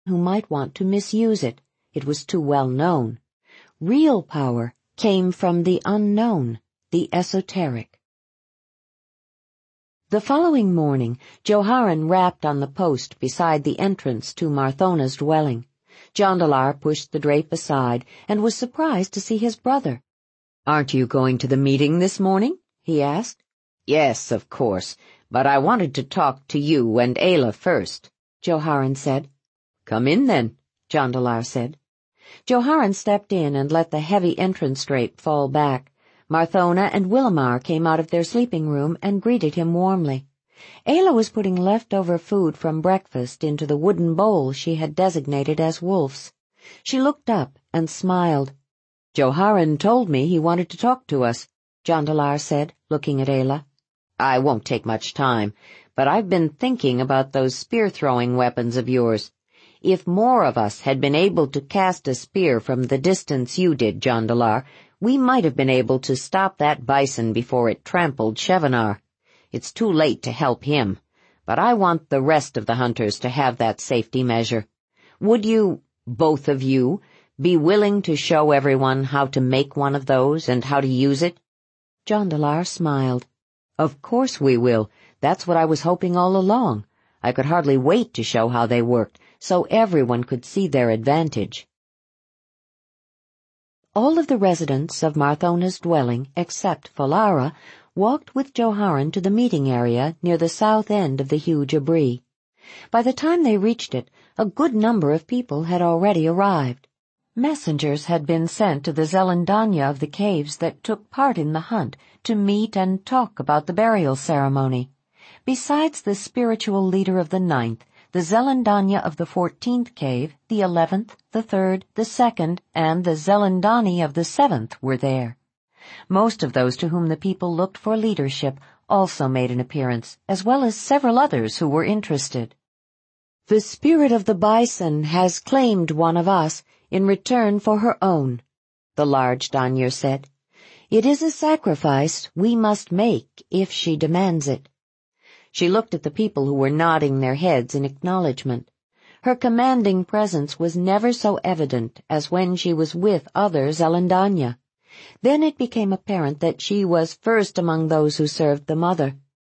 who might want to misuse it. It was too well known. Real power came from the unknown, the esoteric. The following morning, Joharen rapped on the post beside the entrance to Marthona's dwelling. Jondalar pushed the drape aside and was surprised to see his brother. "Aren't you going to the meeting this morning?" he asked. "Yes, of course, but I wanted to talk to you and Ayla first," Joharen said. "Come in then," Jondalar said. Joharen stepped in and let the heavy entrance drape fall back. Marthona and Willamar came out of their sleeping room and greeted him warmly. Ayla was putting leftover food from breakfast into the wooden bowl she had designated as Wolf's. She looked up and smiled. "Joharen told me he wanted to talk to us," Jondalar said, looking at Ayla. "I won't take much time, but I've been thinking about those spear-throwing weapons of yours. If more of us had been able to cast a spear from the distance you did, Jondalar, we might have been able to stop that bison before it trampled Shevanar. It's too late to help him, but I want the rest of the hunters to have that safety measure. Would you, both of you, be willing to show everyone how to make one of those and how to use it?" Jondalar smiled. "Of course we will. That's what I was hoping all along. I could hardly wait to show how they worked, so everyone could see their advantage." All of the residents of Marthona's dwelling, except Falara, walked with Joharen to the meeting area near the south end of the huge abri. By the time they reached it, a good number of people had already arrived. Messengers had been sent to the Zelendanya of the caves that took part in the hunt to meet and talk about the burial ceremony. Besides the spiritual leader of the 9th, the Zelendanya of the 14th cave, the 11th, the 3rd, the 2nd, and the Zelendani of the 7th were there. Most of those to whom the people looked for leadership also made an appearance, as well as several others who were interested. "The spirit of the bison has claimed one of us in return for her own," the large Danyer said. "It is a sacrifice we must make if she demands it." She looked at the people who were nodding their heads in acknowledgement. Her commanding presence was never so evident as when she was with other Zelendanya. Then it became apparent that she was first among those who served the mother.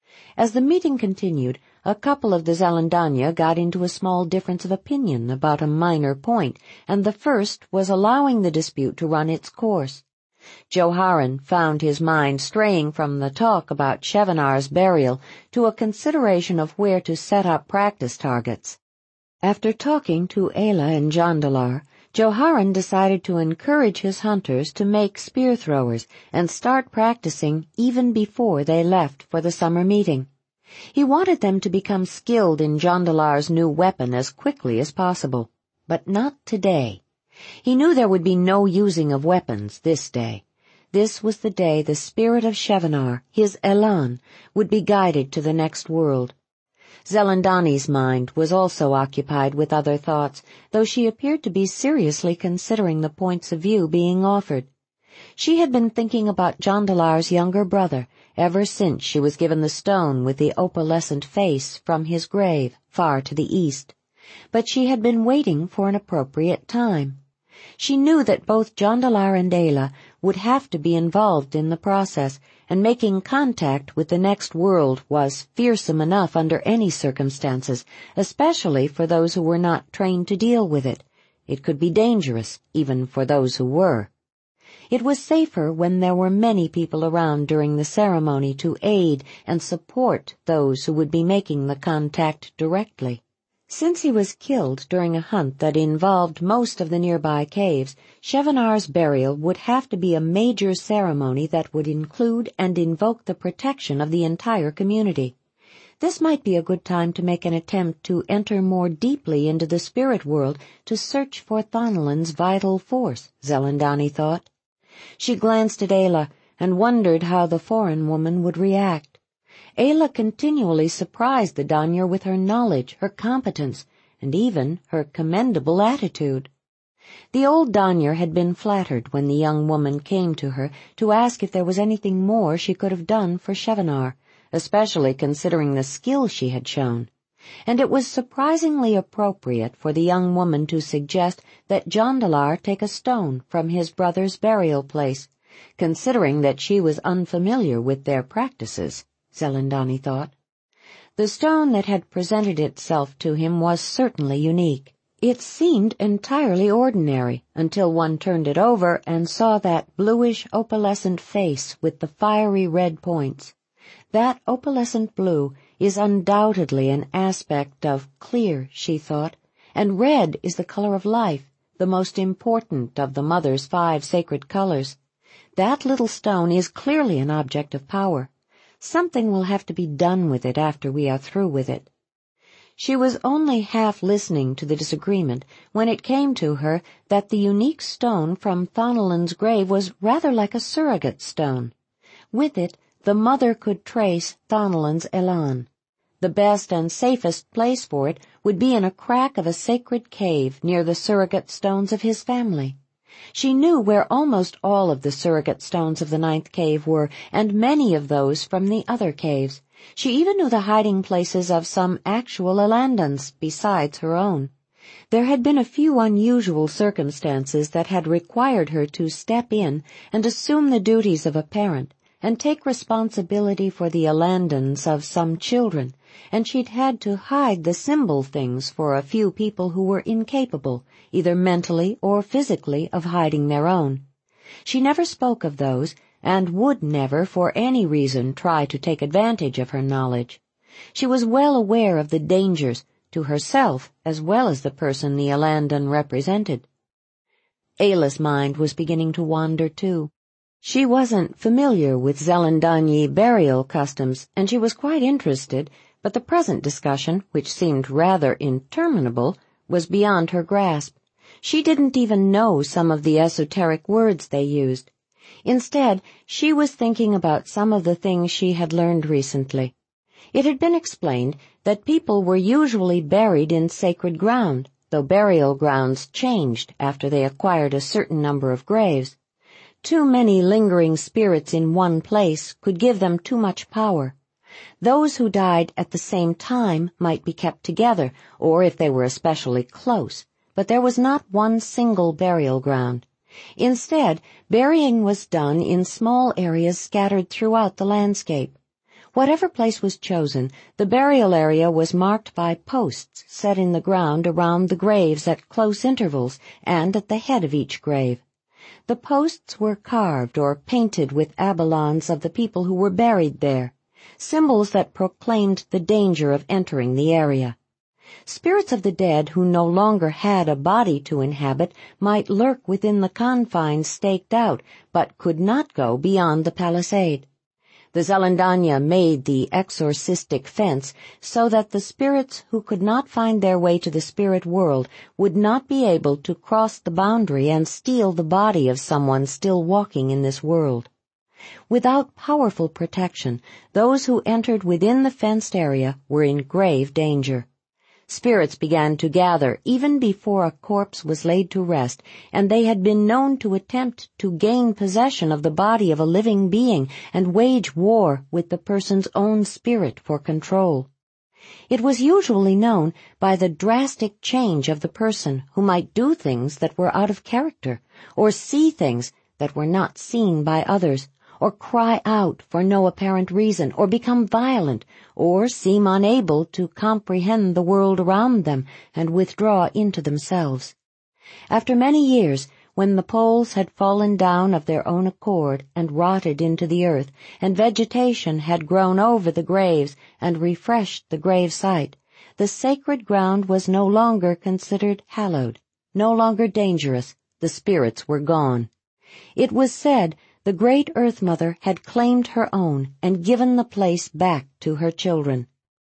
As the meeting continued, a couple of the Zelendanya got into a small difference of opinion about a minor point, and the first was allowing the dispute to run its course. Joharen found his mind straying from the talk about Shevanar's burial to a consideration of where to set up practice targets. After talking to Ayla and Jondalar, Joharen decided to encourage his hunters to make spear throwers and start practicing even before they left for the summer meeting. He wanted them to become skilled in Jondalar's new weapon as quickly as possible, but not today. He knew there would be no using of weapons this day. This was the day the spirit of Shevanar, his Elan, would be guided to the next world. Zelendani's mind was also occupied with other thoughts, though she appeared to be seriously considering the points of view being offered. She had been thinking about Jondalar's younger brother ever since she was given the stone with the opalescent face from his grave far to the east, but she had been waiting for an appropriate time. She knew that both Jondalar and Ayla would have to be involved in the process, and making contact with the next world was fearsome enough under any circumstances, especially for those who were not trained to deal with it. It could be dangerous, even for those who were. It was safer when there were many people around during the ceremony to aid and support those who would be making the contact directly. Since he was killed during a hunt that involved most of the nearby caves, Shevanar's burial would have to be a major ceremony that would include and invoke the protection of the entire community. This might be a good time to make an attempt to enter more deeply into the spirit world to search for Thanalin's vital force, Zelendani thought. She glanced at Ayla and wondered how the foreign woman would react. Ayla continually surprised the Danyer with her knowledge, her competence, and even her commendable attitude. The old Danyer had been flattered when the young woman came to her to ask if there was anything more she could have done for Shevanar, especially considering the skill she had shown. and it was surprisingly appropriate for the young woman to suggest that Jondalar take a stone from his brother's burial place, considering that she was unfamiliar with their practices, Zelandani thought. The stone that had presented itself to him was certainly unique. It seemed entirely ordinary until one turned it over and saw that bluish opalescent face with the fiery red points. That opalescent blue is undoubtedly an aspect of clear, she thought, and red is the color of life, the most important of the Mother's 5 sacred colors. That little stone is clearly an object of power. Something will have to be done with it after we are through with it. She was only half listening to the disagreement when it came to her that the unique stone from Thonilin's grave was rather like a surrogate stone. With it, the Mother could trace Thonilin's elan. The best and safest place for it would be in a crack of a sacred cave near the surrogate stones of his family. She knew where almost all of the surrogate stones of the 9th cave were, and many of those from the other caves. She even knew the hiding places of some actual Elandans besides her own. There had been a few unusual circumstances that had required her to step in and assume the duties of a parent, and take responsibility for the Elandans of some children, and she'd had to hide the symbol things for a few people who were incapable, either mentally or physically, of hiding their own. She never spoke of those, and would never for any reason try to take advantage of her knowledge. She was well aware of the dangers, to herself as well as the person the Elandan represented. Ayla's mind was beginning to wander too. She wasn't familiar with Zelandani burial customs, and she was quite interested, but the present discussion, which seemed rather interminable, was beyond her grasp. She didn't even know some of the esoteric words they used. Instead, she was thinking about some of the things she had learned recently. It had been explained that people were usually buried in sacred ground, though burial grounds changed after they acquired a certain number of graves. Too many lingering spirits in one place could give them too much power. Those who died at the same time might be kept together, or if they were especially close, but there was not one single burial ground. Instead, burying was done in small areas scattered throughout the landscape. Whatever place was chosen, the burial area was marked by posts set in the ground around the graves at close intervals and at the head of each grave. The posts were carved or painted with abalons of the people who were buried there, symbols that proclaimed the danger of entering the area. Spirits of the dead who no longer had a body to inhabit might lurk within the confines staked out, but could not go beyond the palisade. The Zelandanya made the exorcistic fence so that the spirits who could not find their way to the spirit world would not be able to cross the boundary and steal the body of someone still walking in this world. Without powerful protection, those who entered within the fenced area were in grave danger. Spirits began to gather even before a corpse was laid to rest, and they had been known to attempt to gain possession of the body of a living being and wage war with the person's own spirit for control. It was usually known by the drastic change of the person, who might do things that were out of character, or see things that were not seen by others, or cry out for no apparent reason, or become violent, or seem unable to comprehend the world around them and withdraw into themselves. After many years, when the poles had fallen down of their own accord and rotted into the earth, and vegetation had grown over the graves and refreshed the grave site, the sacred ground was no longer considered hallowed, no longer dangerous. The spirits were gone. It was said the great Earth Mother had claimed her own and given the place back to her children.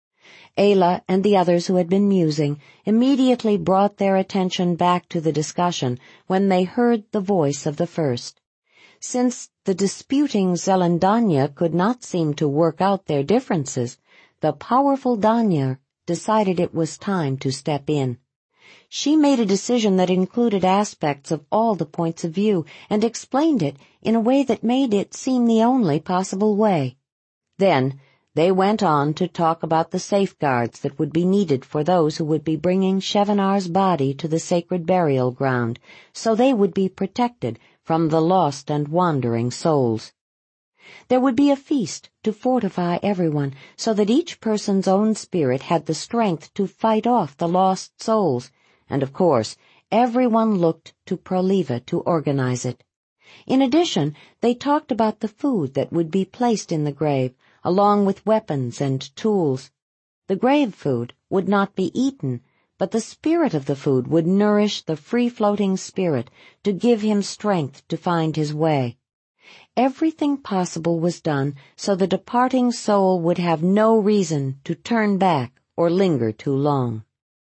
Ayla and the others who had been musing immediately brought their attention back to the discussion when they heard the voice of the first. Since the disputing Zelandanya could not seem to work out their differences, the powerful Danyar decided it was time to step in. She made a decision that included aspects of all the points of view and explained it in a way that made it seem the only possible way. Then They went on to talk about the safeguards that would be needed for those who would be bringing Shevanar's body to the sacred burial ground, so they would be protected from the lost and wandering souls. There would be a feast to fortify everyone, so that each person's own spirit had the strength to fight off the lost souls, and of course, everyone looked to Proliva to organize it. In addition, they talked about the food that would be placed in the grave, along with weapons and tools. The grave food would not be eaten, but the spirit of the food would nourish the free-floating spirit to give him strength to find his way. Everything possible was done so the departing soul would have no reason to turn back or linger too long.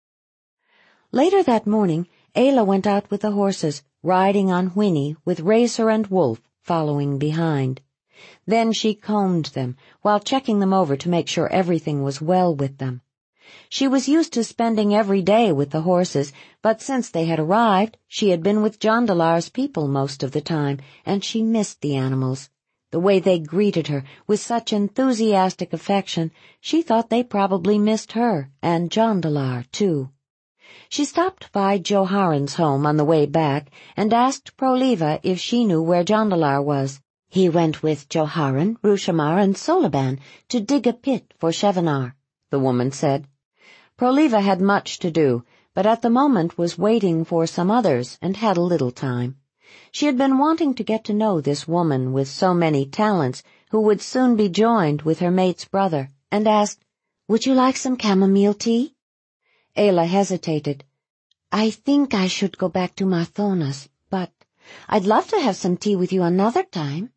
Later that morning, Ayla went out with the horses, riding on Whinny with Racer and Wolf following behind. Then she combed them, while checking them over to make sure everything was well with them. She was used to spending every day with the horses, but since they had arrived, she had been with Jondalar's people most of the time, and she missed the animals. The way they greeted her with such enthusiastic affection, she thought they probably missed her, and Jondalar, too. She stopped by Johari's home on the way back and asked Proliva if she knew where Jondalar was. He went with Joharan, Rushamar, and Soliban to dig a pit for Shevanar, the woman said. Proliva had much to do, but at the moment was waiting for some others and had a little time. She had been wanting to get to know this woman with so many talents who would soon be joined with her mate's brother, and asked, "Would you like some chamomile tea?" Ayla hesitated. "I think I should go back to Marthona's, but I'd love to have some tea with you another time."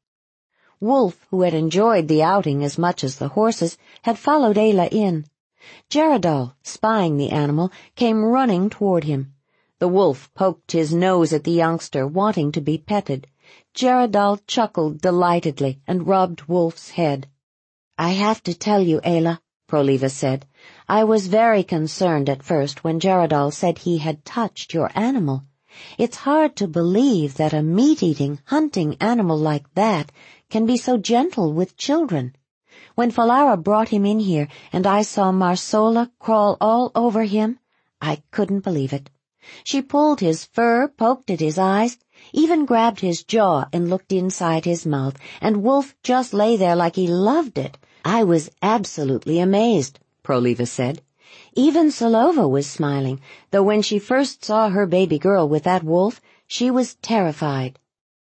Wolf, who had enjoyed the outing as much as the horses, had followed Ayla in. Geraldal, spying the animal, came running toward him. The wolf poked his nose at the youngster, wanting to be petted. Geraldal chuckled delightedly and rubbed Wolf's head. "I have to tell you, Ayla," Proliva said, "I was very concerned at first when Geraldal said he had touched your animal. It's hard to believe that a meat-eating, hunting animal like that can be so gentle with children. When Falara brought him in here and I saw Marsola crawl all over him, I couldn't believe it. She pulled his fur, poked at his eyes, even grabbed his jaw and looked inside his mouth, and Wolf just lay there like he loved it. I was absolutely amazed," Proliva said. Even Solova was smiling, though when she first saw her baby girl with that wolf, she was terrified.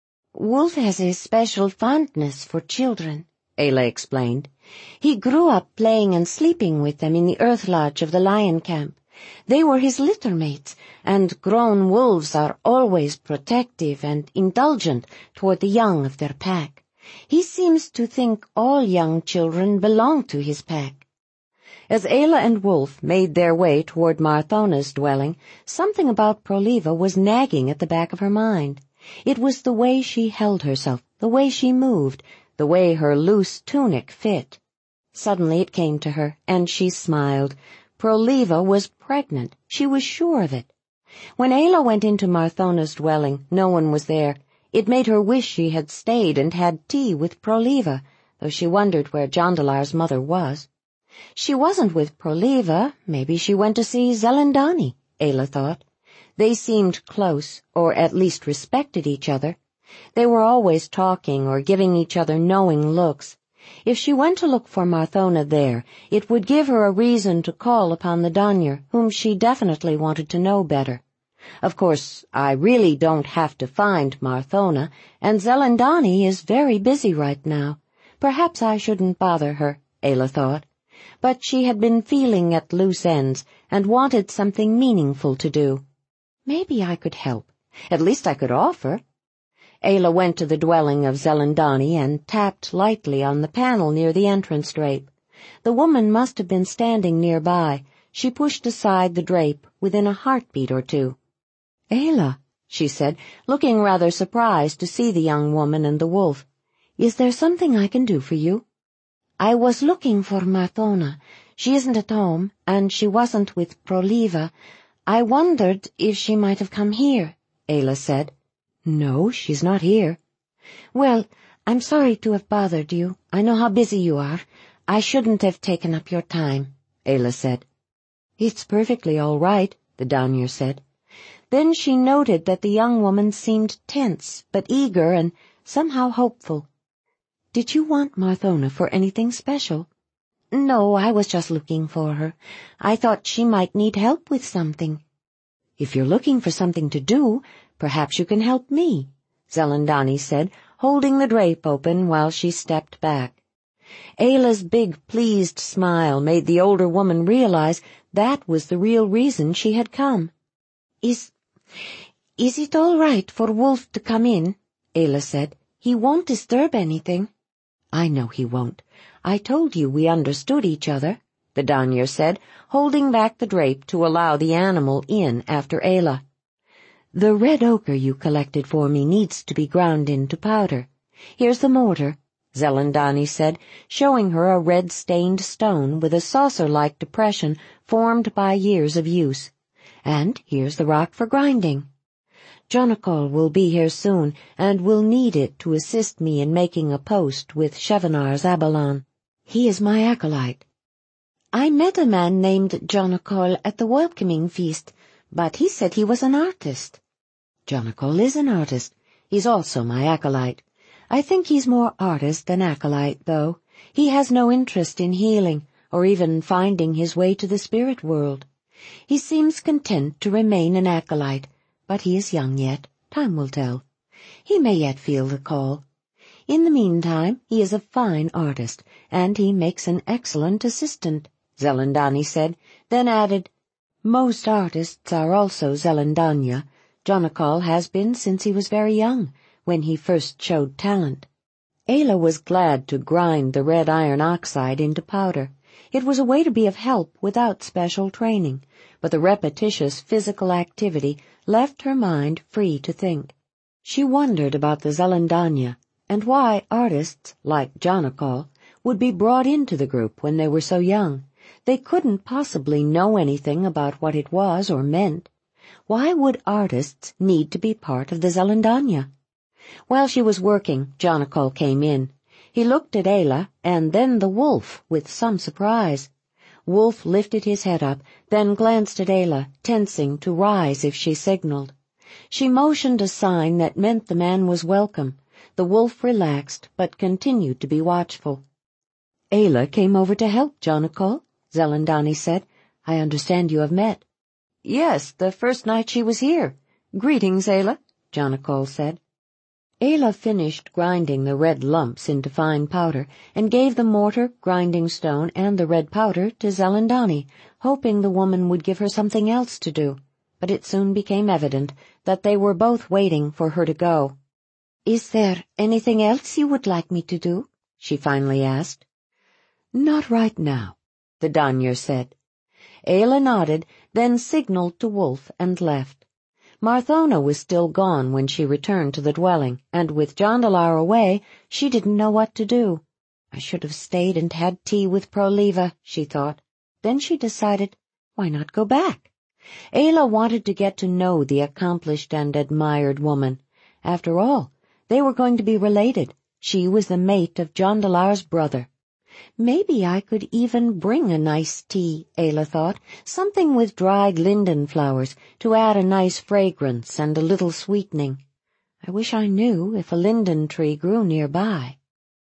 "Wolf has a special fondness for children," Ayla explained. "He grew up playing and sleeping with them in the earth lodge of the lion camp. They were his litter mates, and grown wolves are always protective and indulgent toward the young of their pack. He seems to think all young children belong to his pack." As Ayla and Wolf made their way toward Marthona's dwelling, something about Proliva was nagging at the back of her mind. It was the way she held herself, the way she moved, the way her loose tunic fit. Suddenly it came to her, and she smiled. Proliva was pregnant. She was sure of it. When Ayla went into Marthona's dwelling, no one was there. It made her wish she had stayed and had tea with Proliva, though she wondered where Jondalar's mother was. She wasn't with Proliva. Maybe she went to see Zelendani, Ayla thought. They seemed close, or at least respected each other. They were always talking or giving each other knowing looks. If she went to look for Marthona there, it would give her a reason to call upon the Danyar, whom she definitely wanted to know better. Of course, I really don't have to find Marthona, and Zelendani is very busy right now. Perhaps I shouldn't bother her, Ayla thought. But she had been feeling at loose ends and wanted something meaningful to do. Maybe I could help. At least I could offer. Ayla went to the dwelling of Zelendani and tapped lightly on the panel near the entrance drape. The woman must have been standing nearby. She pushed aside the drape within a heartbeat or two. "Ayla," she said, looking rather surprised to see the young woman and the wolf. "Is there something I can do for you?" "I was looking for Marthona. She isn't at home, and she wasn't with Proliva. I wondered if she might have come here," Ayla said. "No, she's not here." "Well, I'm sorry to have bothered you. I know how busy you are. I shouldn't have taken up your time, Ayla said. It's perfectly all right, the Danyer said. Then she noted that the young woman seemed tense, but eager and somehow hopeful. Did you want Marthona for anything special? No, I was just looking for her. I thought she might need help with something. If you're looking for something to do, perhaps you can help me, Zelandani said, holding the drape open while she stepped back. Ayla's big, pleased smile made the older woman realize that was the real reason she had come. Is it all right for Wolf to come in? Ayla said. He won't disturb anything. I know he won't. I told you we understood each other, the Danyer said, holding back the drape to allow the animal in after Ayla. The red ochre you collected for me needs to be ground into powder. Here's the mortar, Zelandani said, showing her a red-stained stone with a saucer-like depression formed by years of use. And here's the rock for grinding. Jonakol will be here soon, and will need it to assist me in making a post with Chevanar's Abalon. He is my acolyte. I met a man named Jonakol at the welcoming feast, but he said he was an artist. Jonakol is an artist. He's also my acolyte. I think he's more artist than acolyte, though. He has no interest in healing, or even finding his way to the spirit world. He seems content to remain an acolyte, but he is young yet. Time will tell. He may yet feel the call. In the meantime, he is a fine artist, and he makes an excellent assistant, Zelandani said, then added, Most artists are also Zelandanya. Jonakol has been since he was very young, when he first showed talent. Ayla was glad to grind the red iron oxide into powder. It was a way to be of help without special training, but the repetitious physical activity left her mind free to think. She wondered about the Zelandanya, and why artists, like Jonakol, would be brought into the group when they were so young. They couldn't possibly know anything about what it was or meant. Why would artists need to be part of the Zelandanya? While she was working, Jonakol came in. He looked at Ayla and then the wolf with some surprise. Wolf lifted his head up, then glanced at Ayla, tensing to rise if she signaled. She motioned a sign that meant the man was welcome. The wolf relaxed, but continued to be watchful. Ayla came over to help Jonakol, Zelandani said. I understand you have met. Yes, the first night she was here. Greetings, Ayla, Jonakol said. Ayla finished grinding the red lumps into fine powder and gave the mortar, grinding stone, and the red powder to Zelandani, hoping the woman would give her something else to do. But it soon became evident that they were both waiting for her to go. Is there anything else you would like me to do? She finally asked. Not right now, the Danyer said. Ayla nodded, then signaled to Wolf and left. Marthona was still gone when she returned to the dwelling, and with Jondalar away, she didn't know what to do. I should have stayed and had tea with Proleva, she thought. Then she decided, why not go back? Ayla wanted to get to know the accomplished and admired woman. After all, they were going to be related. She was the mate of Jondalar's brother. Maybe I could even bring a nice tea, Ayla thought, something with dried linden flowers to add a nice fragrance and a little sweetening. I wish I knew if a linden tree grew nearby.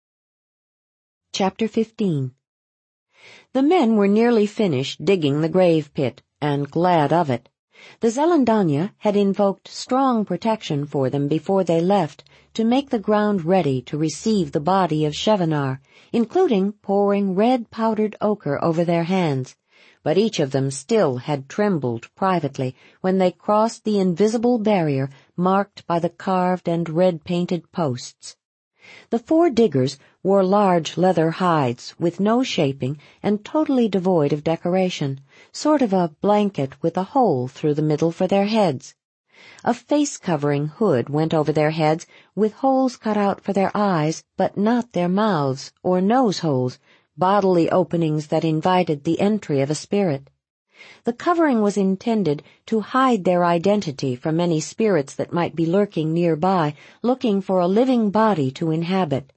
Chapter 15. The men were nearly finished digging the grave pit, and glad of it. The Zelandanya had invoked strong protection for them before they left to make the ground ready to receive the body of Chevanar, including pouring red powdered ochre over their hands, but each of them still had trembled privately when they crossed the invisible barrier marked by the carved and red-painted posts. The 4 diggers wore large leather hides with no shaping and totally devoid of decoration, sort of a blanket with a hole through the middle for their heads. A face-covering hood went over their heads with holes cut out for their eyes, but not their mouths or nose holes, bodily openings that invited the entry of a spirit. The covering was intended to hide their identity from any spirits that might be lurking nearby, looking for a living body to inhabit.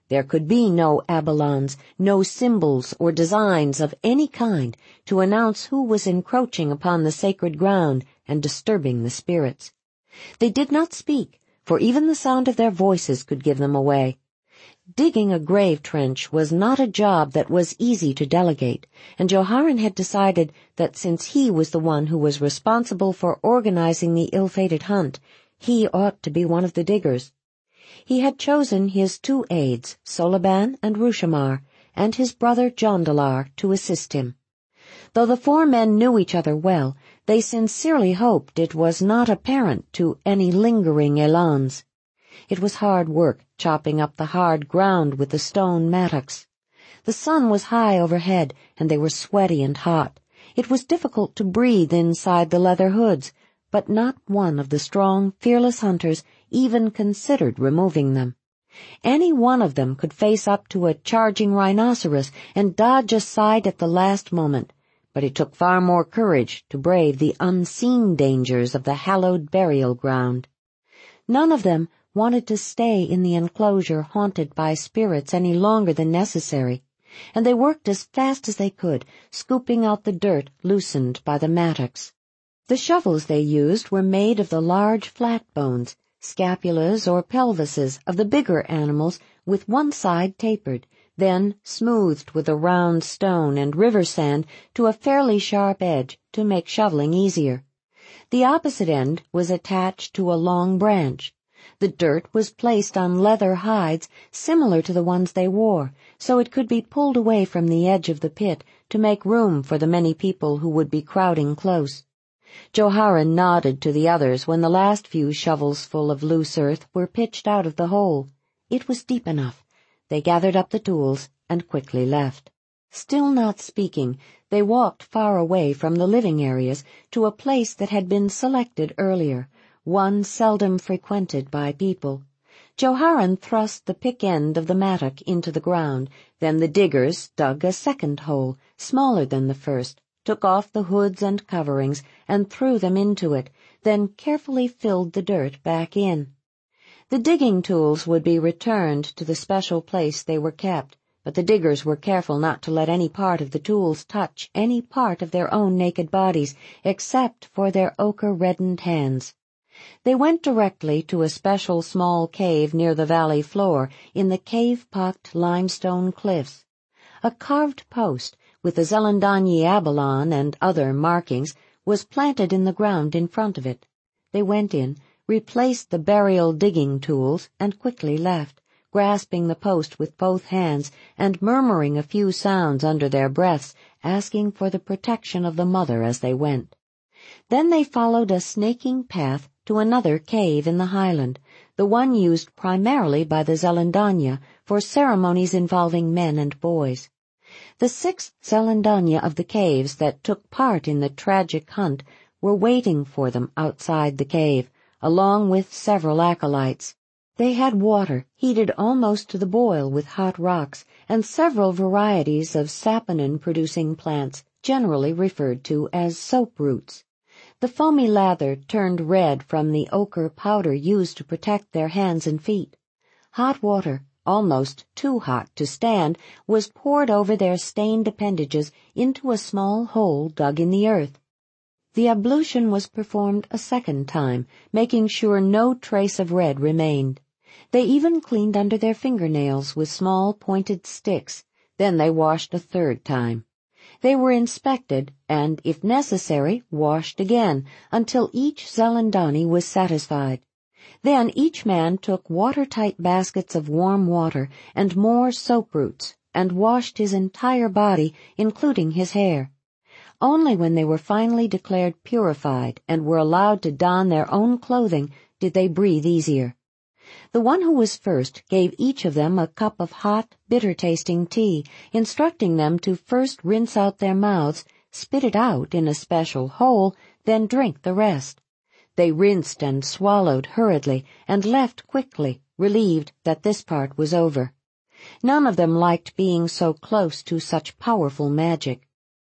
There could be no abalons, no symbols or designs of any kind to announce who was encroaching upon the sacred ground and disturbing the spirits. They did not speak, for even the sound of their voices could give them away. Digging a grave trench was not a job that was easy to delegate, and Joharen had decided that since he was the one who was responsible for organizing the ill-fated hunt, he ought to be one of the diggers. He had chosen his 2 aides, Solaban and Rushamar, and his brother Jondalar, to assist him. Though the 4 men knew each other well, they sincerely hoped it was not apparent to any lingering elans. It was hard work, chopping up the hard ground with the stone mattocks. The sun was high overhead, and they were sweaty and hot. It was difficult to breathe inside the leather hoods, but not one of the strong, fearless hunters even considered removing them. Any one of them could face up to a charging rhinoceros and dodge aside at the last moment, but it took far more courage to brave the unseen dangers of the hallowed burial ground. None of them wanted to stay in the enclosure haunted by spirits any longer than necessary, and they worked as fast as they could, scooping out the dirt loosened by the mattocks. The shovels they used were made of the large flat bones, scapulas or pelvises of the bigger animals, with one side tapered, then smoothed with a round stone and river sand to a fairly sharp edge to make shoveling easier. The opposite end was attached to a long branch. The dirt was placed on leather hides similar to the ones they wore, so it could be pulled away from the edge of the pit to make room for the many people who would be crowding close. Joharen nodded to the others when the last few shovels full of loose earth were pitched out of the hole. It was deep enough. They gathered up the tools and quickly left. Still not speaking, they walked far away from the living areas to a place that had been selected earlier, one seldom frequented by people. Joharen thrust the pick end of the mattock into the ground, then the diggers dug a second hole, smaller than the first, took off the hoods and coverings, and threw them into it, then carefully filled the dirt back in. The digging tools would be returned to the special place they were kept, but the diggers were careful not to let any part of the tools touch any part of their own naked bodies, except for their ochre-reddened hands. They went directly to a special small cave near the valley floor in the cave-pocked limestone cliffs. A carved post, with the Zelendanyi abalon and other markings, was planted in the ground in front of it. They went in, replaced the burial digging tools, and quickly left, grasping the post with both hands and murmuring a few sounds under their breaths, asking for the protection of the mother as they went. Then they followed a snaking path to another cave in the highland, the one used primarily by the Zelendanya for ceremonies involving men and boys. The 6 Zelendanya of the caves that took part in the tragic hunt were waiting for them outside the cave, along with several acolytes. They had water, heated almost to the boil with hot rocks, and several varieties of saponin-producing plants, generally referred to as soap roots. The foamy lather turned red from the ochre powder used to protect their hands and feet. Hot water, almost too hot to stand, was poured over their stained appendages into a small hole dug in the earth. The ablution was performed a second time, making sure no trace of red remained. They even cleaned under their fingernails with small pointed sticks. Then they washed a third time. They were inspected and, if necessary, washed again, until each Zelendani was satisfied. Then each man took watertight baskets of warm water and more soap roots and washed his entire body, including his hair. Only when they were finally declared purified and were allowed to don their own clothing did they breathe easier. The one who was first gave each of them a cup of hot, bitter-tasting tea, instructing them to first rinse out their mouths, spit it out in a special hole, then drink the rest. They rinsed and swallowed hurriedly and left quickly, relieved that this part was over. None of them liked being so close to such powerful magic.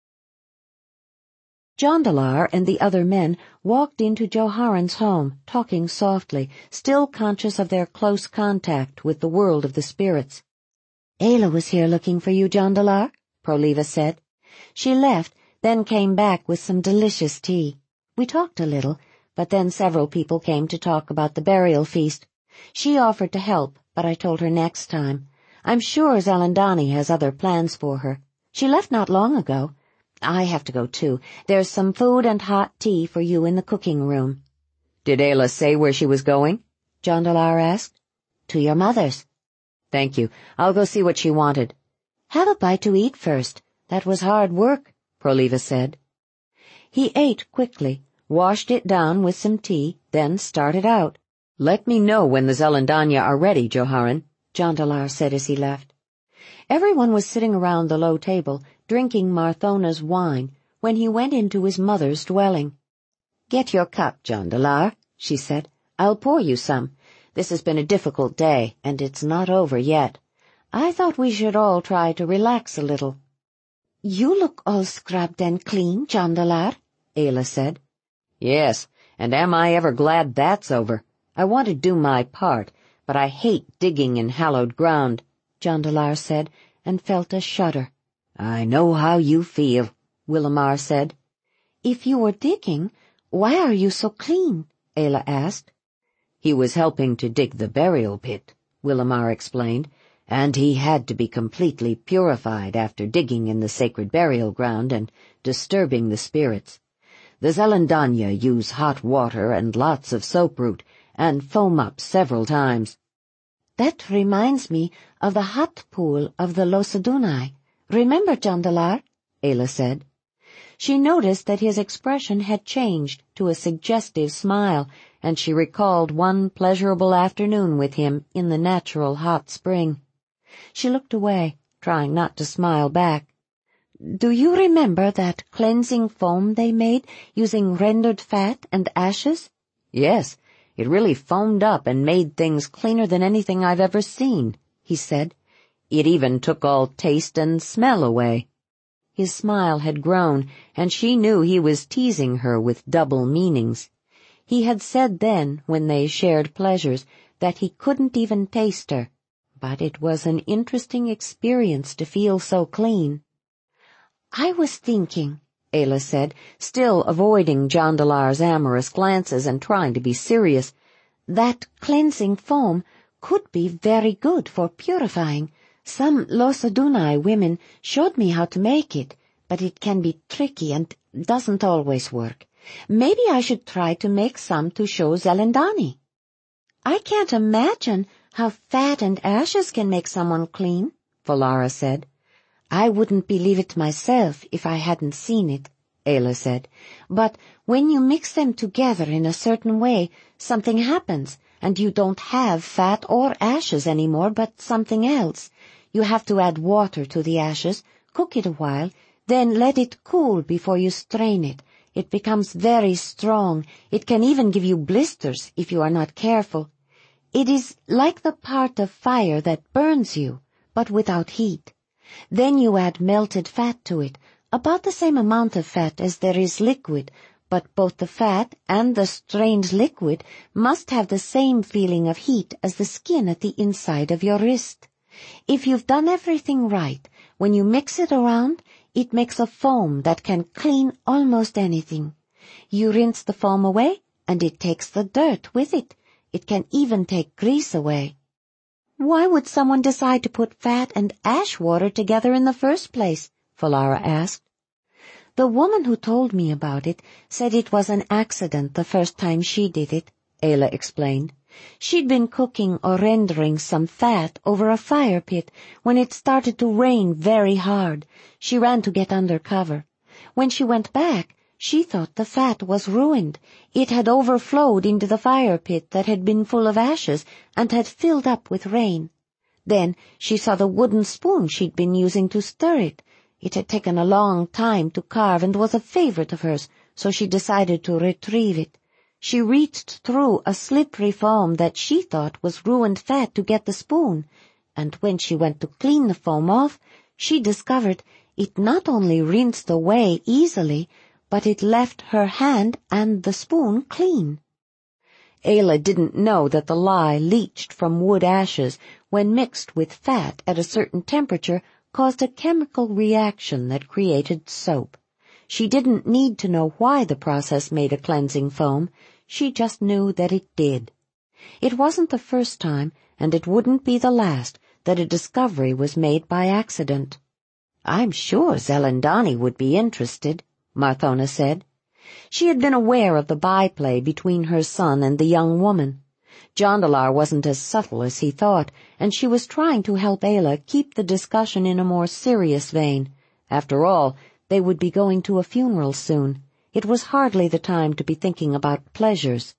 Jondalar and the other men walked into Joharan's home, talking softly, still conscious of their close contact with the world of the spirits. Ayla was here looking for you, Jondalar, Proliva said. She left, then came back with some delicious tea. We talked a little, but then several people came to talk about the burial feast. She offered to help, but I told her next time. I'm sure Zalandani has other plans for her. She left not long ago. I have to go too. There's some food and hot tea for you in the cooking room. Did Ayla say where she was going? Jondalar asked. To your mother's. Thank you. I'll go see what she wanted. Have a bite to eat first. That was hard work, Proliva said. He ate quickly, washed it down with some tea, then started out. Let me know when the Zelandanya are ready, Joharan, Jondalar said as he left. Everyone was sitting around the low table, drinking Marthona's wine, when he went into his mother's dwelling. Get your cup, Jondalar, she said. I'll pour you some. This has been a difficult day, and it's not over yet. I thought we should all try to relax a little. You look all scrubbed and clean, Jondalar, Ayla said. Yes, and am I ever glad that's over. I want to do my part, but I hate digging in hallowed ground, Jondalar said, and felt a shudder. I know how you feel, Willamar said. If you were digging, why are you so clean? Ayla asked. He was helping to dig the burial pit, Willamar explained, and he had to be completely purified after digging in the sacred burial ground and disturbing the spirits. The Zelandanya use hot water and lots of soap root, and foam up several times. That reminds me of the hot pool of the Losadunai. Remember, Jondalar? Ayla said. She noticed that his expression had changed to a suggestive smile, and she recalled one pleasurable afternoon with him in the natural hot spring. She looked away, trying not to smile back. Do you remember that cleansing foam they made using rendered fat and ashes? Yes, it really foamed up and made things cleaner than anything I've ever seen, he said. It even took all taste and smell away. His smile had grown, and she knew he was teasing her with double meanings. He had said then, when they shared pleasures, that he couldn't even taste her, but it was an interesting experience to feel so clean. I was thinking, Ayla said, still avoiding Jondalar's amorous glances and trying to be serious, that cleansing foam could be very good for purifying. Some Losadunai women showed me how to make it, but it can be tricky and doesn't always work. Maybe I should try to make some to show Zelandani. I can't imagine how fat and ashes can make someone clean, Valara said. I wouldn't believe it myself if I hadn't seen it, Ayla said. But when you mix them together in a certain way, something happens, and you don't have fat or ashes anymore, but something else. You have to add water to the ashes, cook it a while, then let it cool before you strain it. It becomes very strong. It can even give you blisters if you are not careful. It is like the part of fire that burns you, but without heat. Then you add melted fat to it, about the same amount of fat as there is liquid, but both the fat and the strained liquid must have the same feeling of heat as the skin at the inside of your wrist. If you've done everything right, when you mix it around, it makes a foam that can clean almost anything. You rinse the foam away, and it takes the dirt with it. It can even take grease away. Why would someone decide to put fat and ash water together in the first place? Valara asked. The woman who told me about it said it was an accident the first time she did it, Ayla explained. She'd been cooking or rendering some fat over a fire pit when it started to rain very hard. She ran to get under cover. When she went back, she thought the fat was ruined. It had overflowed into the fire pit that had been full of ashes and had filled up with rain. Then she saw the wooden spoon she'd been using to stir it. It had taken a long time to carve and was a favorite of hers, so she decided to retrieve it. She reached through a slippery foam that she thought was ruined fat to get the spoon, and when she went to clean the foam off, she discovered it not only rinsed away easily, but it left her hand and the spoon clean. Ayla didn't know that the lye leached from wood ashes when mixed with fat at a certain temperature, caused a chemical reaction that created soap. She didn't need to know why the process made a cleansing foam. She just knew that it did. It wasn't the first time, and it wouldn't be the last, that a discovery was made by accident. "I'm sure Zelindani would be interested," Marthona said. She had been aware of the byplay between her son and the young woman. Jondalar wasn't as subtle as he thought, and she was trying to help Ayla keep the discussion in a more serious vein. After all, they would be going to a funeral soon. It was hardly the time to be thinking about pleasures.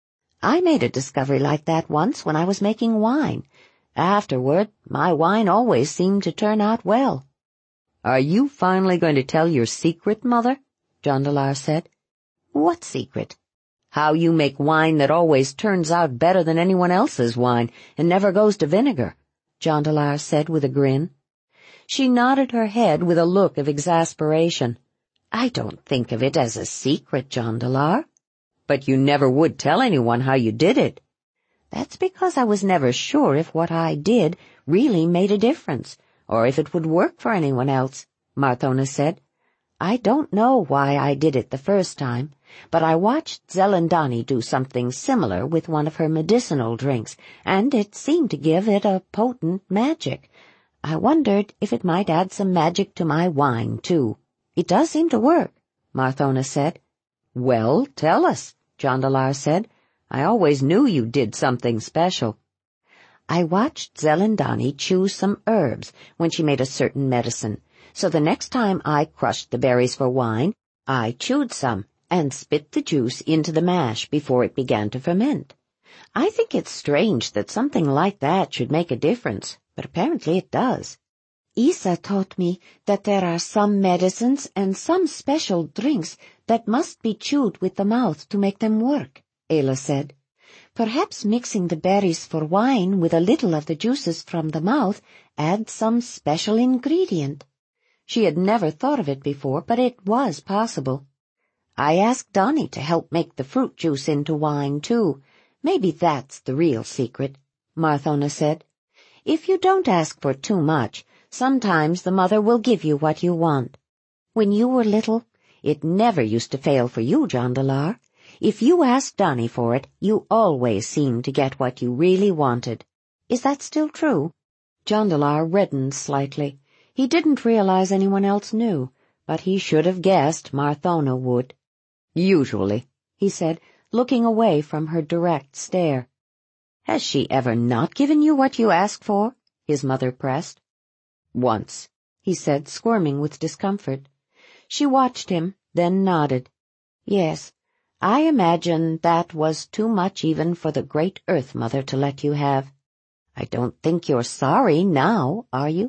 "I made a discovery like that once when I was making wine. Afterward, my wine always seemed to turn out well." "Are you finally going to tell your secret, Mother?" Jondalar said. "What secret?" "How you make wine that always turns out better than anyone else's wine and never goes to vinegar," Jondalar said with a grin. She nodded her head with a look of exasperation. "I don't think of it as a secret, Jondalar." "But you never would tell anyone how you did it." "That's because I was never sure if what I did really made a difference, or if it would work for anyone else," Marthona said. "I don't know why I did it the first time, but I watched Zelindani do something similar with one of her medicinal drinks, and it seemed to give it a potent magic. I wondered if it might add some magic to my wine, too. It does seem to work," Marthona said. "Well, tell us," Jondalar said. "I always knew you did something special." "I watched Zelindani chew some herbs when she made a certain medicine, so the next time I crushed the berries for wine, I chewed some and spit the juice into the mash before it began to ferment. I think it's strange that something like that should make a difference, but apparently it does. Isa taught me that there are some medicines and some special drinks that must be chewed with the mouth to make them work," Ayla said. "Perhaps mixing the berries for wine with a little of the juices from the mouth adds some special ingredient." She had never thought of it before, but it was possible. "I asked Donnie to help make the fruit juice into wine, too. Maybe that's the real secret," Marthona said. "If you don't ask for too much, sometimes the mother will give you what you want. When you were little, it never used to fail for you, Jondalar. If you asked Donnie for it, you always seemed to get what you really wanted. Is that still true?" Jondalar reddened slightly. He didn't realize anyone else knew, but he should have guessed Marthona would. "Usually," he said, looking away from her direct stare. "Has she ever not given you what you asked for?" his mother pressed. "Once," he said, squirming with discomfort. She watched him, then nodded. "Yes, I imagine that was too much even for the great Earth Mother to let you have. I don't think you're sorry now, are you?"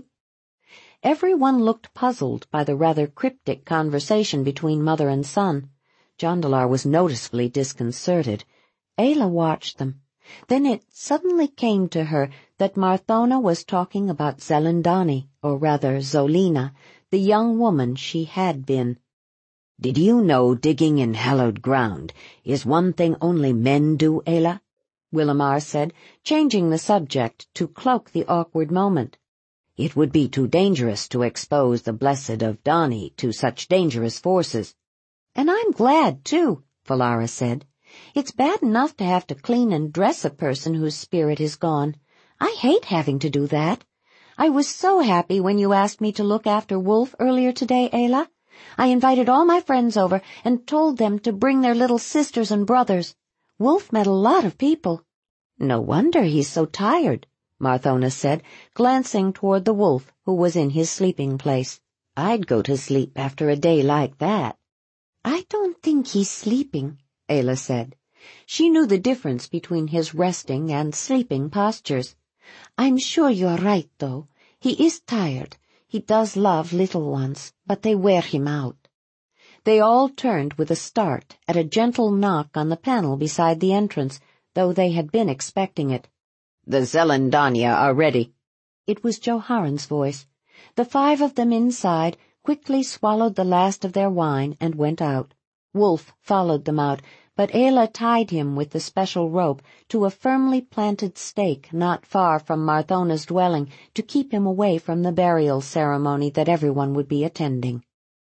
Everyone looked puzzled by the rather cryptic conversation between mother and son. Jondalar was noticeably disconcerted. Ayla watched them. Then it suddenly came to her that Marthona was talking about Zelindani, or rather Zolina, the young woman she had been. "Did you know digging in hallowed ground is one thing only men do, Ayla?" Willamar said, changing the subject to cloak the awkward moment. "It would be too dangerous to expose the blessed of Dani to such dangerous forces." "And I'm glad, too," Valara said. "It's bad enough to have to clean and dress a person whose spirit is gone. I hate having to do that. I was so happy when you asked me to look after Wolf earlier today, Ayla. I invited all my friends over and told them to bring their little sisters and brothers. Wolf met a lot of people." "No wonder he's so tired," Marthona said, glancing toward the wolf who was in his sleeping place. "I'd go to sleep after a day like that." "I don't think he's sleeping," Ayla said. She knew the difference between his resting and sleeping postures. "I'm sure you're right, though. He is tired. He does love little ones, but they wear him out." They all turned with a start at a gentle knock on the panel beside the entrance, though they had been expecting it. "The Zelindania are ready." It was Johari's voice. The 5 of them inside quickly swallowed the last of their wine and went out. Wolf followed them out, but Aella tied him with the special rope to a firmly planted stake not far from Marthona's dwelling to keep him away from the burial ceremony that everyone would be attending.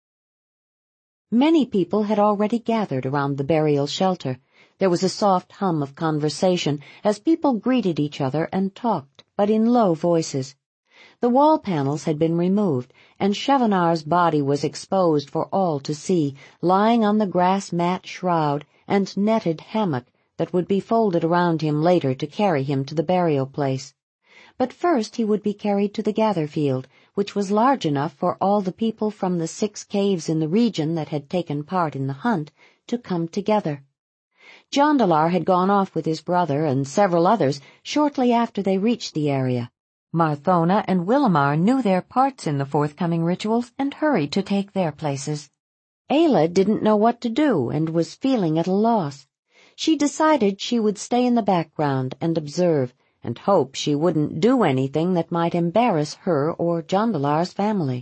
Many people had already gathered around the burial shelter. There was a soft hum of conversation as people greeted each other and talked, but in low voices. The wall panels had been removed, and Chevenar's body was exposed for all to see, lying on the grass mat shroud and netted hammock that would be folded around him later to carry him to the burial place. But first he would be carried to the gather field, which was large enough for all the people from the 6 caves in the region that had taken part in the hunt to come together. Jondalar had gone off with his brother and several others shortly after they reached the area. Marthona and Willamar knew their parts in the forthcoming rituals and hurried to take their places. Aella didn't know what to do and was feeling at a loss. She decided she would stay in the background and observe, and hope she wouldn't do anything that might embarrass her or Jondalar's family.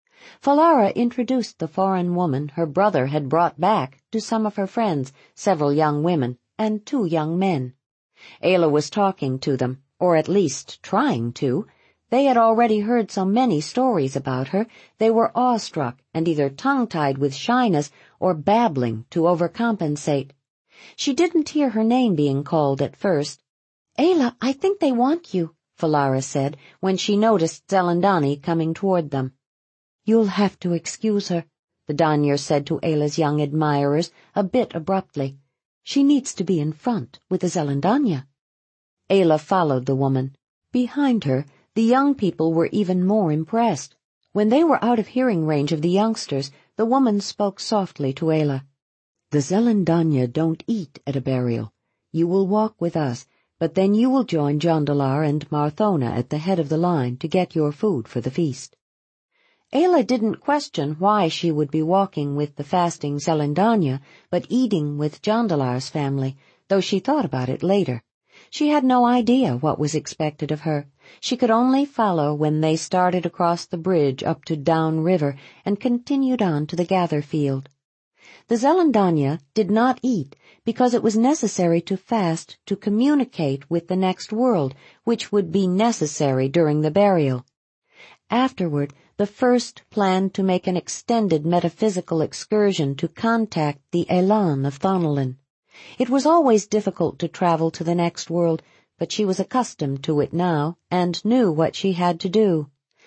Falara introduced the foreign woman her brother had brought back to some of her friends, several young women, and 2 young men. Aella was talking to them, or at least trying to. They had already heard so many stories about her, they were awestruck and either tongue-tied with shyness or babbling to overcompensate. She didn't hear her name being called at first. "Aella, I think they want you," Falara said when she noticed Zelandani coming toward them. "You'll have to excuse her," the Danyer said to Aella's young admirers, a bit abruptly. "She needs to be in front with the Zelandanya." Aella followed the woman. Behind her, the young people were even more impressed. When they were out of hearing range of the youngsters, the woman spoke softly to Aella. "The Zelandanya don't eat at a burial. You will walk with us, but then you will join Jondalar and Marthona at the head of the line to get your food for the feast." Aella didn't question why she would be walking with the fasting Zelandanya, but eating with Jondalar's family, though she thought about it later. She had no idea what was expected of her. She could only follow when they started across the bridge up to Down River and continued on to the gather field. The Zelandanya did not eat because it was necessary to fast to communicate with the next world, which would be necessary during the burial. Afterward, the first planned to make an extended metaphysical excursion to contact the Elan of Thonolin. It was always difficult to travel to the next world, but she was accustomed to it now and knew what she had to do.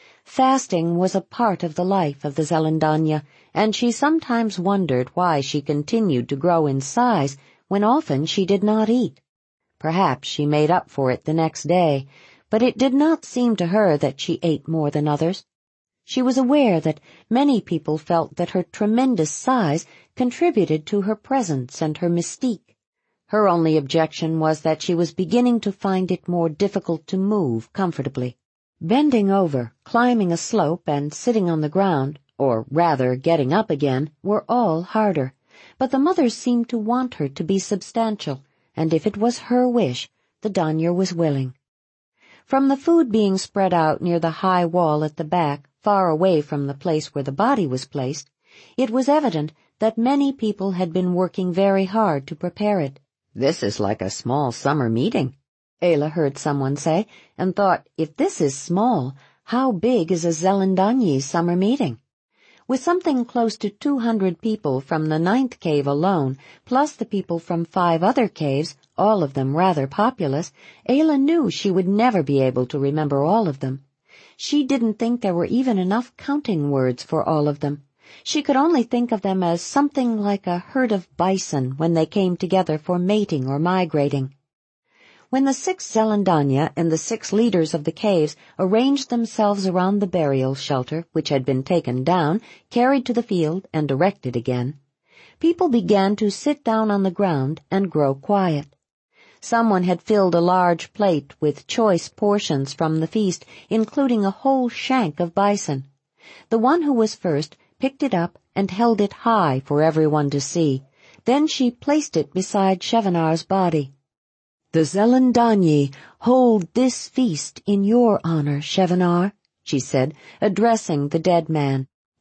Fasting was a part of the life of the Zelandanya, and she sometimes wondered why she continued to grow in size when often she did not eat. Perhaps she made up for it the next day, but it did not seem to her that she ate more than others. She was aware that many people felt that her tremendous size contributed to her presence and her mystique. Her only objection was that she was beginning to find it more difficult to move comfortably. Bending over, climbing a slope, and sitting on the ground, or rather getting up again, were all harder, but the mothers seemed to want her to be substantial, and if it was her wish, the Danyer was willing. From the food being spread out near the high wall at the back, far away from the place where the body was placed, it was evident that many people had been working very hard to prepare it. "This is like a small summer meeting," Aella heard someone say, and thought, if this is small, how big is a Zelandanyi's summer meeting? With something close to 200 people from the 9th cave alone, plus the people from 5 other caves, all of them rather populous, Aella knew she would never be able to remember all of them. She didn't think there were even enough counting words for all of them. She could only think of them as something like a herd of bison when they came together for mating or migrating. When the 6 Zelandanya and the 6 leaders of the caves arranged themselves around the burial shelter, which had been taken down, carried to the field, and erected again, people began to sit down on the ground and grow quiet. Someone had filled a large plate with choice portions from the feast, including a whole shank of bison. The one who was first picked it up and held it high for everyone to see. Then she placed it beside Chevenar's body. "The Zelandanyi hold this feast in your honor, Chevenar," she said, addressing the dead man.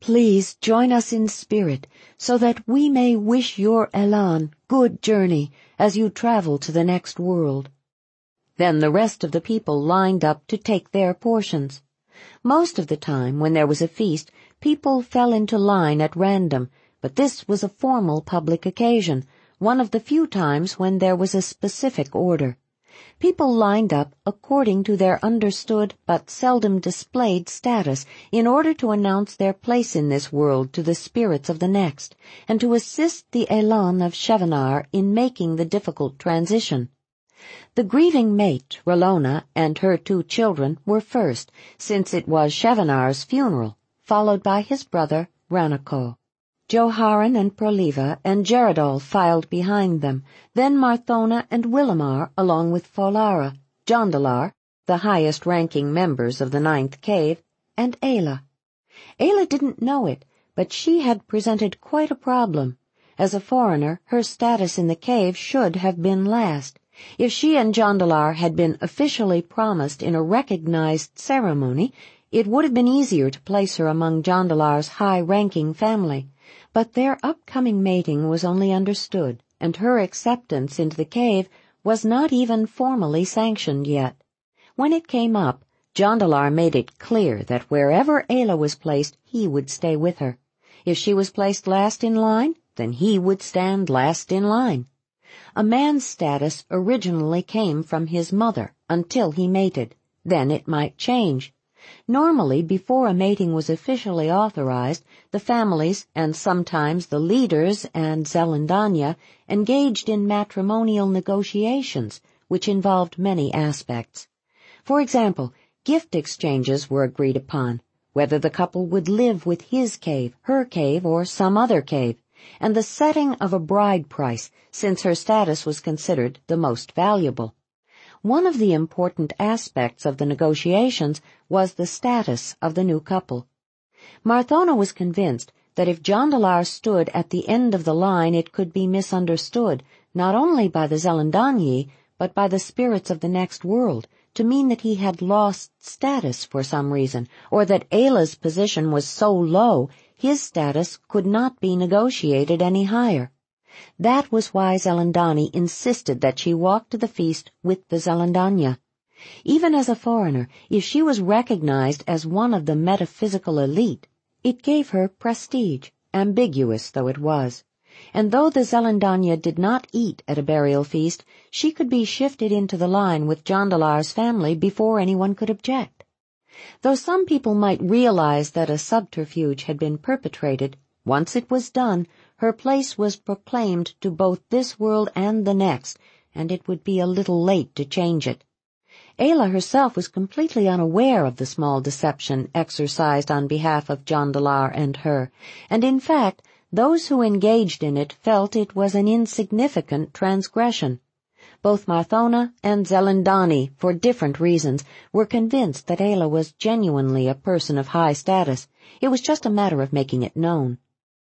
Please join us in spirit, so that we may wish your Elan good journey as you travel to the next world." Then the rest of the people lined up to take their portions. Most of the time, when there was a feast, people fell into line at random, but this was a formal public occasion, one of the few times when there was a specific order. People lined up according to their understood but seldom displayed status in order to announce their place in this world to the spirits of the next, and to assist the Elan of Shevanar in making the difficult transition. The grieving mate, Rallona, and her 2 children were first, since it was Shevanar's funeral, followed by his brother, Ranako. Joharan and Proliva and Geradol filed behind them, then Marthona and Willamar along with Folara, Jondalar, the highest-ranking members of the 9th cave, and Ayla. Ayla didn't know it, but she had presented quite a problem. As a foreigner, her status in the cave should have been last. If she and Jondalar had been officially promised in a recognized ceremony, it would have been easier to place her among Jondalar's high-ranking family. But their upcoming mating was only understood, and her acceptance into the cave was not even formally sanctioned yet. When it came up, Jondalar made it clear that wherever Ayla was placed, he would stay with her. If she was placed last in line, then he would stand last in line. A man's status originally came from his mother until he mated. Then it might change. Normally, before a mating was officially authorized, the families, and sometimes the leaders and Zelandanya, engaged in matrimonial negotiations, which involved many aspects. For example, gift exchanges were agreed upon, whether the couple would live with his cave, her cave, or some other cave, and the setting of a bride price, since her status was considered the most valuable. One of the important aspects of the negotiations was the status of the new couple. Marthona was convinced that if Jondalar stood at the end of the line it could be misunderstood, not only by the Zelandanyi, but by the spirits of the next world, to mean that he had lost status for some reason, or that Ayla's position was so low his status could not be negotiated any higher. That was why Zelandani insisted that she walk to the feast with the Zelandanya. Even as a foreigner, if she was recognized as one of the metaphysical elite, it gave her prestige, ambiguous though it was. And though the Zelandanya did not eat at a burial feast, she could be shifted into the line with Jondalar's family before anyone could object. Though some people might realize that a subterfuge had been perpetrated, once it was done, her place was proclaimed to both this world and the next, and it would be a little late to change it. Ayla herself was completely unaware of the small deception exercised on behalf of Jondalar and her, and in fact, those who engaged in it felt it was an insignificant transgression. Both Marthona and Zelandani, for different reasons, were convinced that Ayla was genuinely a person of high status. It was just a matter of making it known.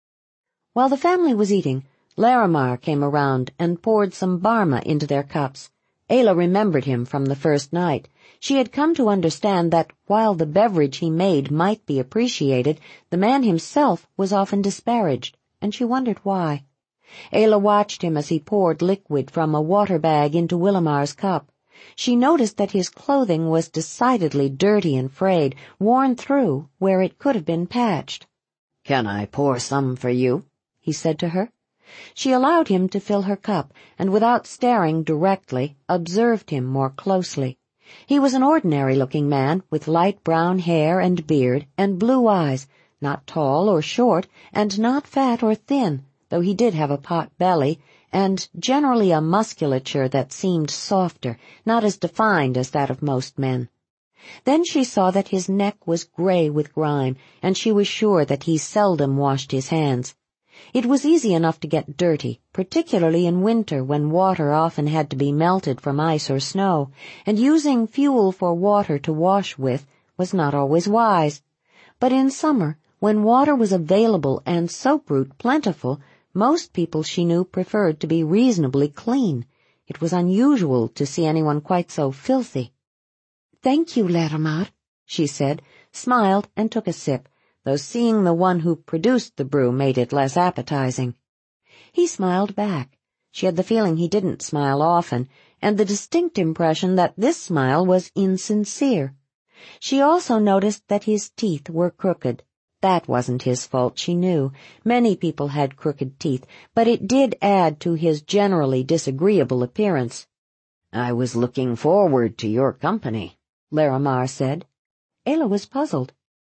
While the family was eating, Larimar came around and poured some barma into their cups. Ayla remembered him from the first night. She had come to understand that, while the beverage he made might be appreciated, the man himself was often disparaged, and she wondered why. Ayla watched him as he poured liquid from a water bag into Willamar's cup. She noticed that his clothing was decidedly dirty and frayed, worn through where it could have been patched. "Can I pour some for you?" he said to her. She allowed him to fill her cup, and without staring directly, observed him more closely. He was an ordinary-looking man, with light brown hair and beard, and blue eyes, not tall or short, and not fat or thin, though he did have a pot belly, and generally a musculature that seemed softer, not as defined as that of most men. Then she saw that his neck was gray with grime, and she was sure that he seldom washed his hands. It was easy enough to get dirty, particularly in winter when water often had to be melted from ice or snow, and using fuel for water to wash with was not always wise. But in summer, when water was available and soap root plentiful, most people she knew preferred to be reasonably clean. It was unusual to see anyone quite so filthy. "Thank you, Larimar," she said, smiled, and took a sip, though seeing the one who produced the brew made it less appetizing. He smiled back. She had the feeling he didn't smile often, and the distinct impression that this smile was insincere. She also noticed that his teeth were crooked. That wasn't his fault, she knew. Many people had crooked teeth, but it did add to his generally disagreeable appearance. "I was looking forward to your company," Larimar said. Ayla was puzzled.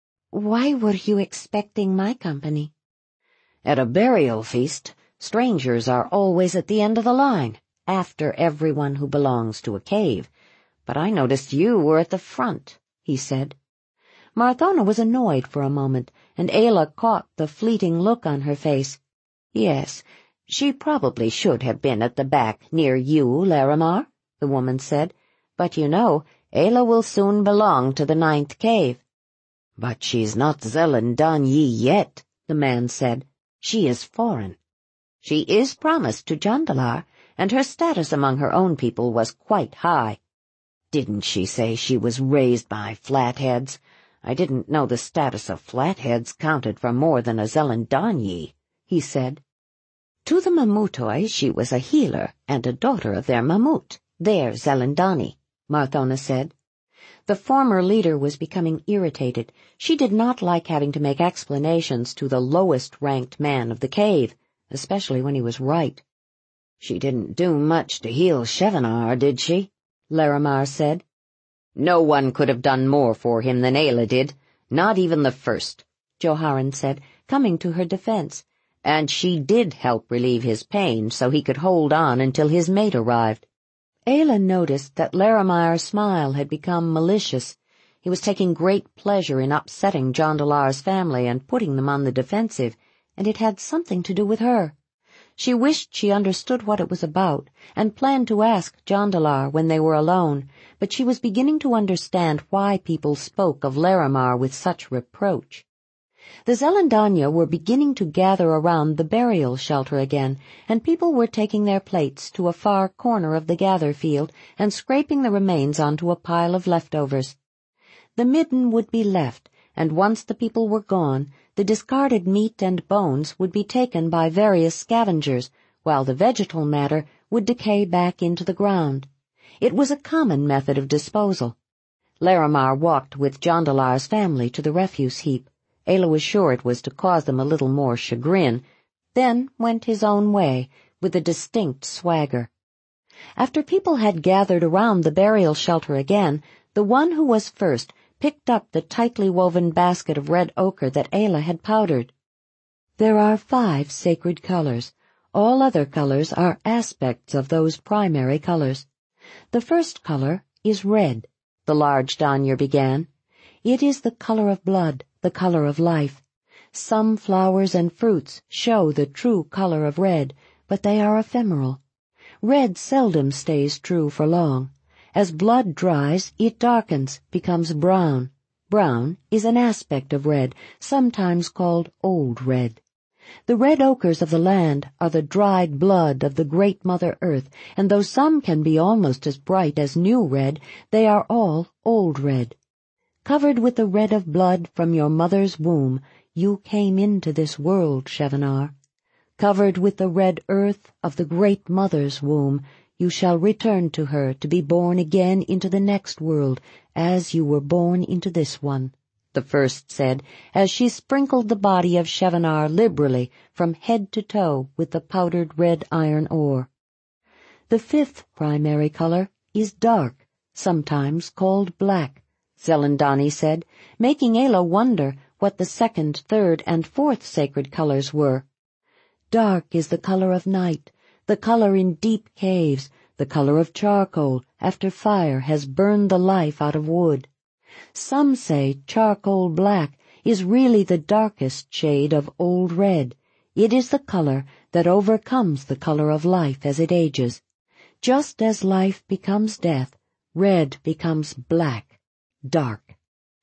"Why were you expecting my company?" "At a burial feast, strangers are always at the end of the line, after everyone who belongs to a cave. But I noticed you were at the front," he said. Marthona was annoyed for a moment, and Ayla caught the fleeting look on her face. "Yes, she probably should have been at the back near you, Larimar," the woman said. "But you know, Ayla will soon belong to the 9th cave." "But she's not Zelendanyi yet," the man said. "She is foreign. She is promised to Jandalar, and her status among her own people was quite high. Didn't she say she was raised by Flatheads? I didn't know the status of Flatheads counted for more than a Zelendanyi," he said. "To the Mamutoi she was a healer and a daughter of their Mamut, their Zelendani," Marthona said. The former leader was becoming irritated. She did not like having to make explanations to the lowest-ranked man of the cave, especially when he was right. "She didn't do much to heal Shevanar, did she?" Larimar said. "No one could have done more for him than Ayla did, not even the first," Joharen said, coming to her defense. "And she did help relieve his pain so he could hold on until his mate arrived." Ayla noticed that Larimar's smile had become malicious. He was taking great pleasure in upsetting Jandalar's family and putting them on the defensive, and it had something to do with her. She wished she understood what it was about, and planned to ask Jandalar when they were alone, but she was beginning to understand why people spoke of Larimar with such reproach. The Zelendanya were beginning to gather around the burial shelter again, and people were taking their plates to a far corner of the gather field and scraping the remains onto a pile of leftovers. The midden would be left, and once the people were gone, the discarded meat and bones would be taken by various scavengers, while the vegetal matter would decay back into the ground. It was a common method of disposal. Larimar walked with Jandalar's family to the refuse heap. Ayla was sure it was to cause them a little more chagrin, then went his own way, with a distinct swagger. After people had gathered around the burial shelter again, the one who was first picked up the tightly woven basket of red ochre that Ayla had powdered. "There are 5 sacred colors. All other colors are aspects of those primary colors. The first color is red," the large Danyer began. "It is the color of blood, the color of life. Some flowers and fruits show the true color of red, but they are ephemeral. Red seldom stays true for long. As blood dries, it darkens, becomes brown. Brown is an aspect of red, sometimes called old red. The red ochres of the land are the dried blood of the great Mother Earth, and though some can be almost as bright as new red, they are all old red. Covered with the red of blood from your mother's womb, you came into this world, Shevanar. Covered with the red earth of the great Mother's womb, you shall return to her to be born again into the next world, as you were born into this one," the first said, as she sprinkled the body of Shevanar liberally from head to toe with the powdered red iron ore. "The 5th primary color is dark, sometimes called black," Zelendani said, making Ayla wonder what the 2nd, 3rd, and 4th sacred colors were. "Dark is the color of night, the color in deep caves, the color of charcoal after fire has burned the life out of wood. Some say charcoal black is really the darkest shade of old red. It is the color that overcomes the color of life as it ages. Just as life becomes death, red becomes black, dark.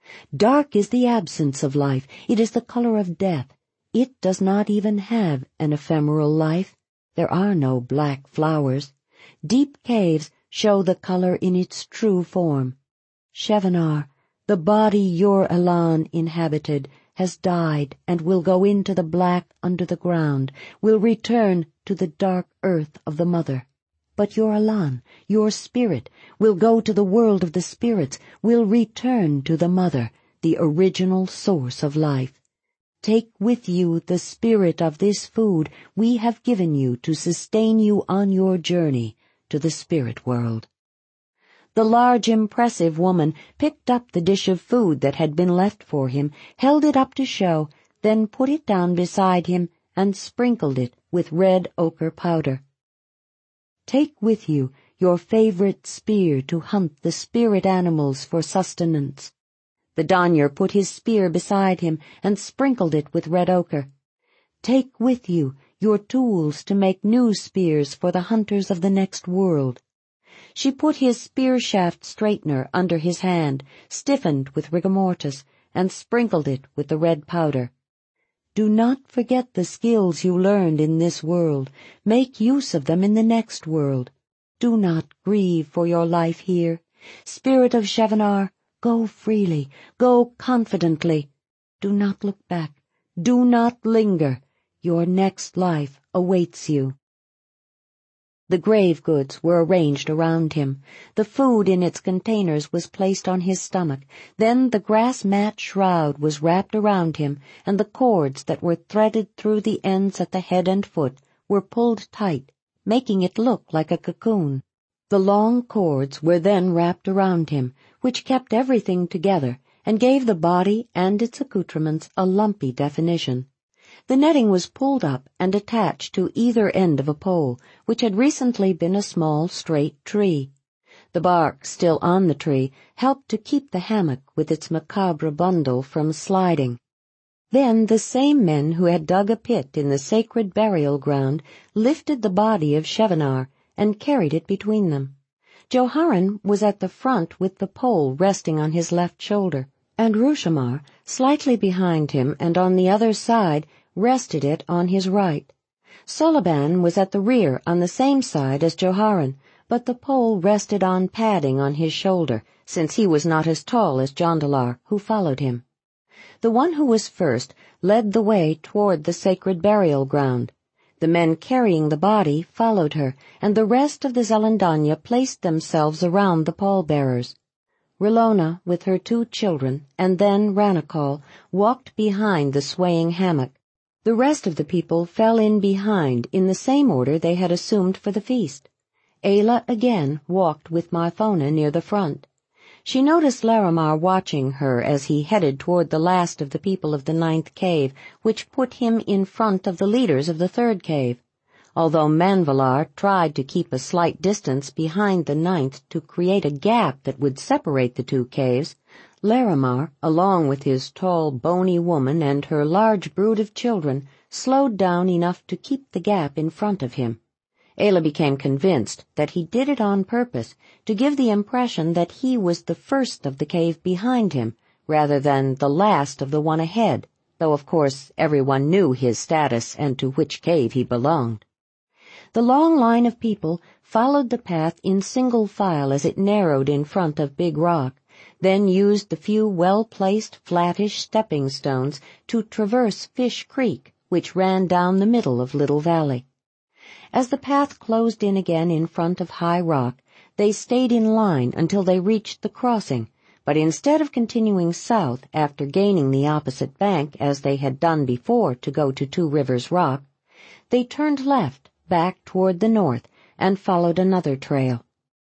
Dark is the absence of life. It is the color of death. It does not even have an ephemeral life. There are no black flowers. Deep caves show the color in its true form. Shevanar, the body your Elan inhabited, has died and will go into the black under the ground, will return to the dark earth of the mother. But your Alan, your spirit, will go to the world of the spirits, will return to the mother, the original source of life. Take with you the spirit of this food we have given you to sustain you on your journey to the spirit world. The large, impressive woman picked up the dish of food that had been left for him, held it up to show, then put it down beside him and sprinkled it with red ochre powder. Take with you your favorite spear to hunt the spirit animals for sustenance. The Danyar put his spear beside him and sprinkled it with red ochre. Take with you your tools to make new spears for the hunters of the next world. She put his spear shaft straightener under his hand, stiffened with rigor mortis, and sprinkled it with the red powder. Do not forget the skills you learned in this world. Make use of them in the next world. Do not grieve for your life here. Spirit of Shevanar, go freely, go confidently. Do not look back. Do not linger. Your next life awaits you. The grave goods were arranged around him. The food in its containers was placed on his stomach. Then the grass mat shroud was wrapped around him, and the cords that were threaded through the ends at the head and foot were pulled tight, making it look like a cocoon. The long cords were then wrapped around him, which kept everything together and gave the body and its accoutrements a lumpy definition. The netting was pulled up and attached to either end of a pole, which had recently been a small, straight tree. The bark, still on the tree, helped to keep the hammock with its macabre bundle from sliding. Then the same men who had dug a pit in the sacred burial ground lifted the body of Shevanar and carried it between them. Joharan was at the front with the pole resting on his left shoulder, and Rushamar, slightly behind him and on the other side, rested it on his right. Solaban was at the rear on the same side as Joharan, but the pole rested on padding on his shoulder, since he was not as tall as Jondalar, who followed him. The one who was first led the way toward the sacred burial ground. The men carrying the body followed her, and the rest of the Zelandanya placed themselves around the pallbearers. Rilona, with her 2 children, and then Ranakal, walked behind the swaying hammock. The rest of the people fell in behind in the same order they had assumed for the feast. Ayla again walked with Marthona near the front. She noticed Laramar watching her as he headed toward the last of the people of the 9th cave, which put him in front of the leaders of the 3rd cave. Although Manvalar tried to keep a slight distance behind the 9th to create a gap that would separate the 2 caves, Laramar, along with his tall, bony woman and her large brood of children, slowed down enough to keep the gap in front of him. Ayla became convinced that he did it on purpose, to give the impression that he was the first of the cave behind him, rather than the last of the one ahead, though of course everyone knew his status and to which cave he belonged. The long line of people followed the path in single file as it narrowed in front of Big Rock, then used the few well-placed, flattish stepping stones to traverse Fish Creek, which ran down the middle of Little Valley. As the path closed in again in front of High Rock, they stayed in line until they reached the crossing, but instead of continuing south after gaining the opposite bank as they had done before to go to Two Rivers Rock, they turned left, back toward the north, and followed another trail.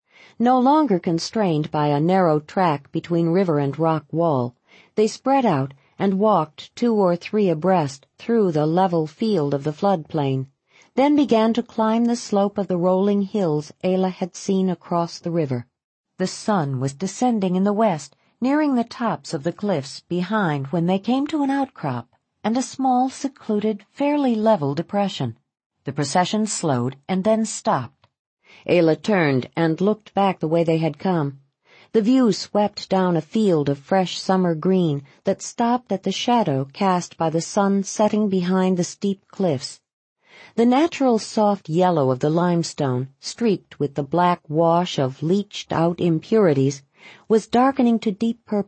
No longer constrained by a narrow track between river and rock wall, they spread out and walked 2 or 3 abreast through the level field of the floodplain, then began to climb the slope of the rolling hills Ayla had seen across the river. The sun was descending in the west, nearing the tops of the cliffs behind when they came to an outcrop and a small, secluded, fairly level depression. The procession slowed and then stopped. Ayla turned and looked back the way they had come. The view swept down a field of fresh summer green that stopped at the shadow cast by the sun setting behind the steep cliffs. The natural soft yellow of the limestone, streaked with the black wash of leached-out impurities, was darkening to deep purple,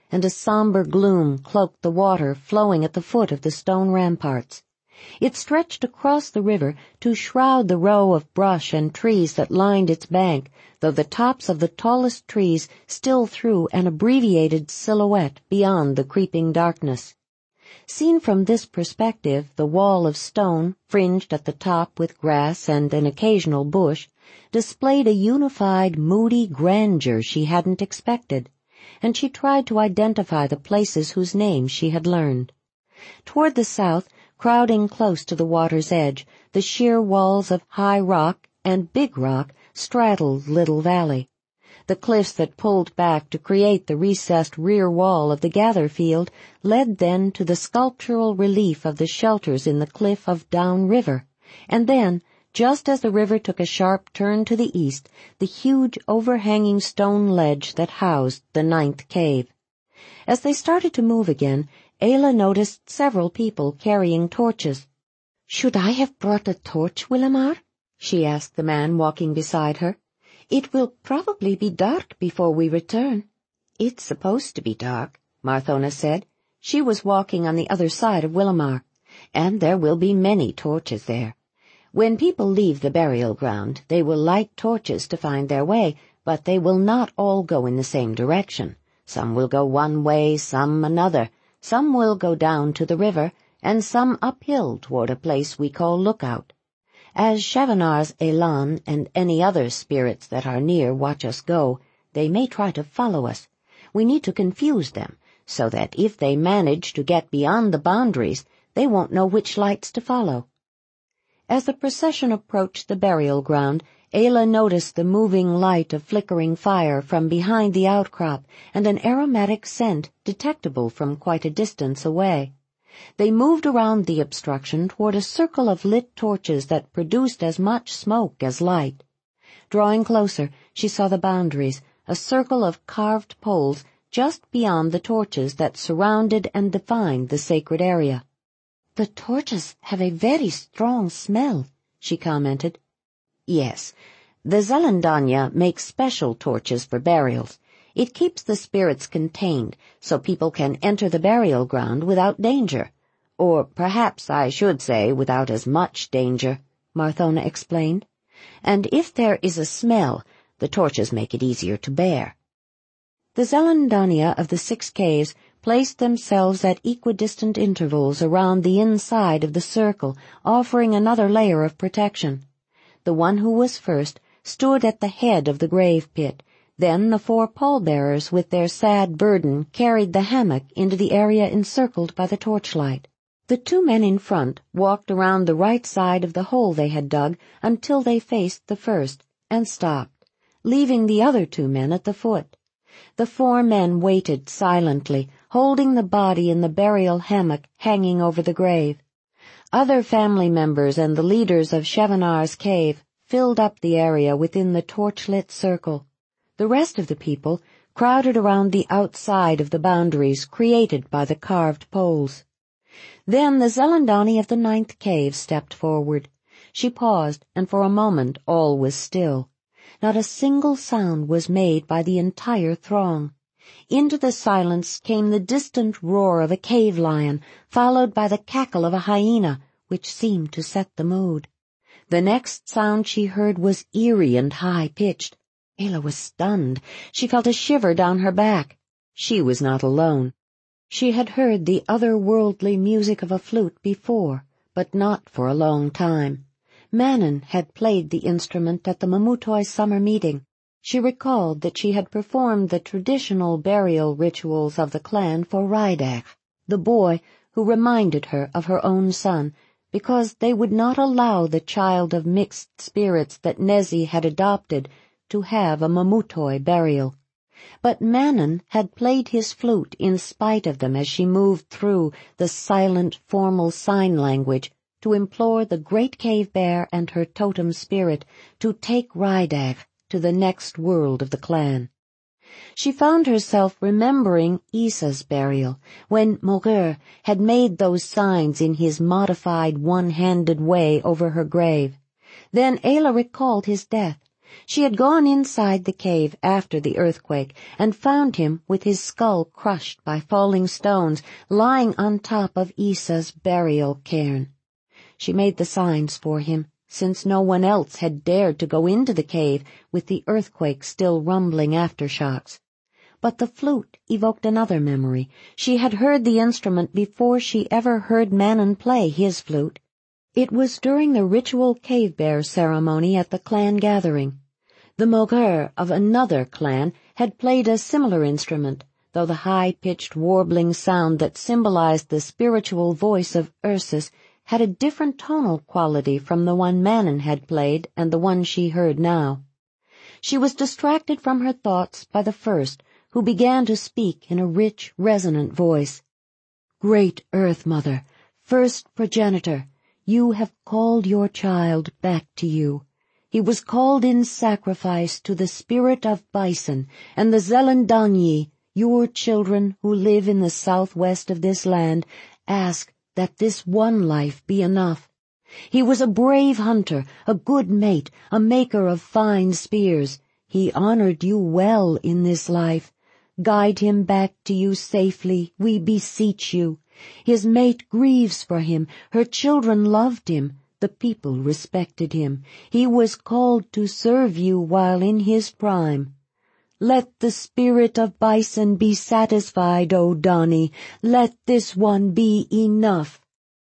and a somber gloom cloaked the water flowing at the foot of the stone ramparts. It stretched across the river to shroud the row of brush and trees that lined its bank, though the tops of the tallest trees still threw an abbreviated silhouette beyond the creeping darkness. Seen from this perspective, the wall of stone, fringed at the top with grass and an occasional bush, displayed a unified, moody grandeur she hadn't expected, and she tried to identify the places whose names she had learned. Toward the south, crowding close to the water's edge, the sheer walls of High Rock and Big Rock straddled Little Valley. The cliffs that pulled back to create the recessed rear wall of the gather field led then to the sculptural relief of the shelters in the cliff of Down River, and then, just as the river took a sharp turn to the east, the huge overhanging stone ledge that housed the 9th cave. As they started to move again, Ayla noticed several people carrying torches. "Should I have brought a torch, Willamar?" she asked the man walking beside her. "It will probably be dark before we return." "It's supposed to be dark," Marthona said. She was walking on the other side of Willamar. "And there will be many torches there. When people leave the burial ground, they will light torches to find their way, but they will not all go in the same direction. Some will go one way, some another. Some will go down to the river, and some uphill toward a place we call Lookout. As Shavanar's Elan and any other spirits that are near watch us go, they may try to follow us. We need to confuse them, so that if they manage to get beyond the boundaries, they won't know which lights to follow." As the procession approached the burial ground, Ayla noticed the moving light of flickering fire from behind the outcrop and an aromatic scent detectable from quite a distance away. They moved around the obstruction toward a circle of lit torches that produced as much smoke as light. Drawing closer, she saw the boundaries, a circle of carved poles just beyond the torches that surrounded and defined the sacred area. "The torches have a very strong smell," she commented. "Yes, the Zelandanya makes special torches for burials. It keeps the spirits contained, so people can enter the burial ground without danger. Or perhaps I should say without as much danger," Marthona explained. "And if there is a smell, the torches make it easier to bear." The Zelandanya of the 6 caves placed themselves at equidistant intervals around the inside of the circle, offering another layer of protection. The one who was first stood at the head of the grave pit. Then the 4 pallbearers with their sad burden carried the hammock into the area encircled by the torchlight. The 2 men in front walked around the right side of the hole they had dug until they faced the first, and stopped, leaving the other 2 men at the foot. The 4 men waited silently, holding the body in the burial hammock hanging over the grave. Other family members and the leaders of Shavanar's cave filled up the area within the torchlit circle. The rest of the people crowded around the outside of the boundaries created by the carved poles. Then the Zelandani of the 9th cave stepped forward. She paused, and for a moment all was still. Not a single sound was made by the entire throng. Into the silence came the distant roar of a cave lion, followed by the cackle of a hyena, which seemed to set the mood. The next sound she heard was eerie and high-pitched. Ayla was stunned. She felt a shiver down her back. She was not alone. She had heard the otherworldly music of a flute before, but not for a long time. Manon had played the instrument at the Mamutoi summer meeting. She recalled that she had performed the traditional burial rituals of the clan for Rydach, the boy who reminded her of her own son, because they would not allow the child of mixed spirits that Nezi had adopted to have a Mamutoi burial. But Manon had played his flute in spite of them as she moved through the silent, formal sign language to implore the great cave bear and her totem spirit to take Rydach to the next world of the clan. She found herself remembering Issa's burial, when Moguer had made those signs in his modified one-handed way over her grave. Then Ayla recalled his death, She had gone inside the cave after the earthquake and found him with his skull crushed by falling stones, lying on top of Issa's burial cairn. She made the signs for him, since no one else had dared to go into the cave with the earthquake still rumbling aftershocks. But the flute evoked another memory. She had heard the instrument before she ever heard Manon play his flute. It was during the ritual cave-bear ceremony at the clan gathering. The Mogher of another clan had played a similar instrument, though the high-pitched warbling sound that symbolized the spiritual voice of Ursus had a different tonal quality from the one Manon had played and the one she heard now. She was distracted from her thoughts by the first, who began to speak in a rich, resonant voice. "Great Earth Mother, first progenitor, you have called your child back to you. He was called in sacrifice to the spirit of Bison and the Zelendanyi, your children who live in the southwest of this land, ask that this one life be enough. He was a brave hunter, a good mate, a maker of fine spears. He honored you well in this life. Guide him back to you safely, we beseech you. His mate grieves for him, her children loved him, the people respected him. He was called to serve you while in his prime. Let the spirit of Bison be satisfied, O Dani. Let this one be enough."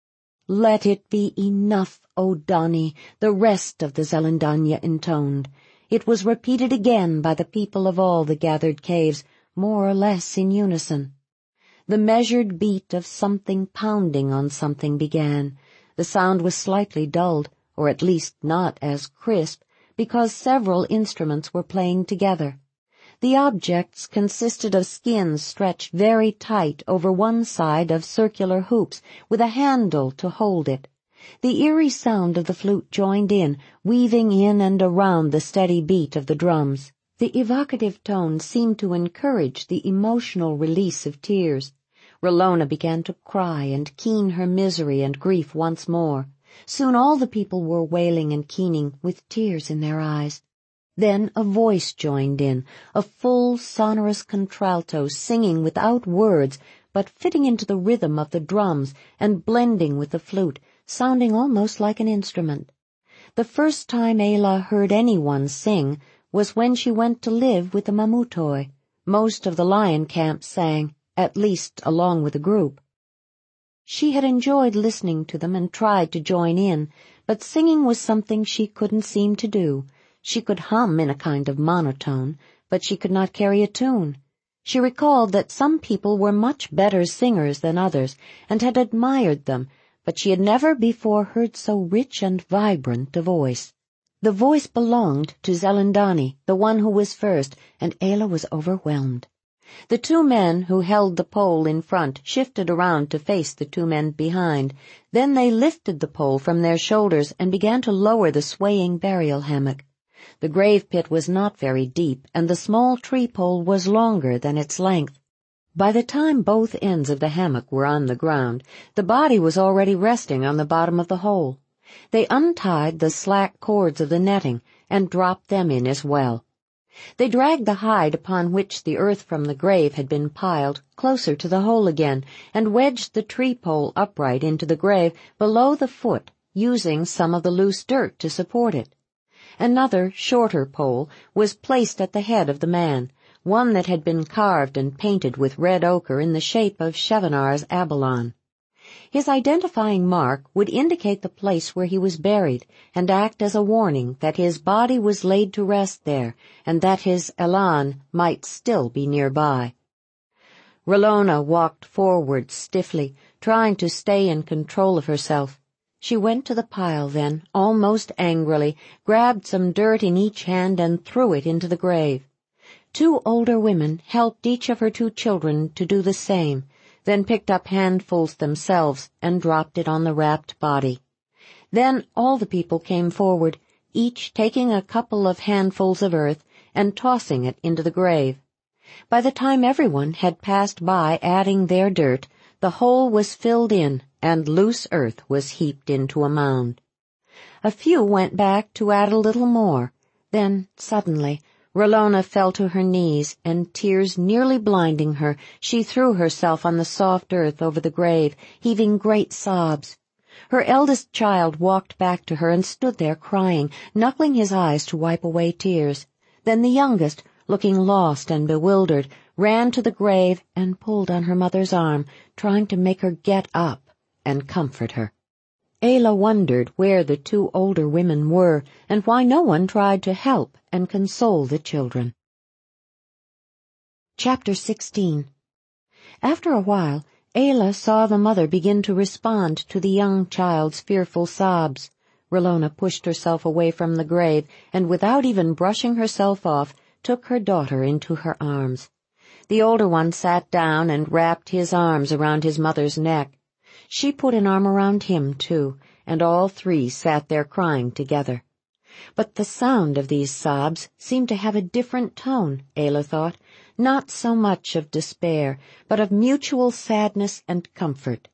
"Let it be enough, O Dani," the rest of the Zelandanya intoned. It was repeated again by the people of all the gathered caves, more or less in unison. The measured beat of something pounding on something began. The sound was slightly dulled, or at least not as crisp, because several instruments were playing together. The objects consisted of skins stretched very tight over one side of circular hoops, with a handle to hold it. The eerie sound of the flute joined in, weaving in and around the steady beat of the drums. The evocative tone seemed to encourage the emotional release of tears. Rallona began to cry and keen her misery and grief once more. Soon all the people were wailing and keening, with tears in their eyes. Then a voice joined in, a full, sonorous contralto singing without words, but fitting into the rhythm of the drums and blending with the flute, sounding almost like an instrument. The first time Ayla heard anyone sing was when she went to live with the Mamutoi. Most of the lion camp sang, at least along with a group. She had enjoyed listening to them and tried to join in, but singing was something she couldn't seem to do. She could hum in a kind of monotone, but she could not carry a tune. She recalled that some people were much better singers than others, and had admired them, but she had never before heard so rich and vibrant a voice. The voice belonged to Zelandani, the one who was first, and Ayla was overwhelmed. The two men who held the pole in front shifted around to face the two men behind. Then they lifted the pole from their shoulders and began to lower the swaying burial hammock. The grave pit was not very deep, and the small tree pole was longer than its length. By the time both ends of the hammock were on the ground, the body was already resting on the bottom of the hole. They untied the slack cords of the netting and dropped them in as well. They dragged the hide upon which the earth from the grave had been piled closer to the hole again, and wedged the tree pole upright into the grave below the foot, using some of the loose dirt to support it. Another, shorter pole was placed at the head of the man, one that had been carved and painted with red ochre in the shape of Chevanar's Abalon. His identifying mark would indicate the place where he was buried and act as a warning that his body was laid to rest there and that his Elan might still be nearby. Rallona walked forward stiffly, trying to stay in control of herself. She went to the pile then, almost angrily, grabbed some dirt in each hand and threw it into the grave. Two older women helped each of her two children to do the same, then picked up handfuls themselves and dropped it on the wrapped body. Then all the people came forward, each taking a couple of handfuls of earth and tossing it into the grave. By the time everyone had passed by adding their dirt, the hole was filled in and loose earth was heaped into a mound. A few went back to add a little more. Then, suddenly, R'hllona fell to her knees, and tears nearly blinding her, she threw herself on the soft earth over the grave, heaving great sobs. Her eldest child walked back to her and stood there crying, knuckling his eyes to wipe away tears. Then the youngest, looking lost and bewildered, ran to the grave and pulled on her mother's arm, trying to make her get up and comfort her. Ayla wondered where the two older women were, and why no one tried to help and console the children. Chapter 16. After a while, Ayla saw the mother begin to respond to the young child's fearful sobs. R'hllona pushed herself away from the grave, and without even brushing herself off, took her daughter into her arms. The older one sat down and wrapped his arms around his mother's neck. She put an arm around him, too, and all three sat there crying together. But the sound of these sobs seemed to have a different tone, Ayla thought, not so much of despair, but of mutual sadness and comfort.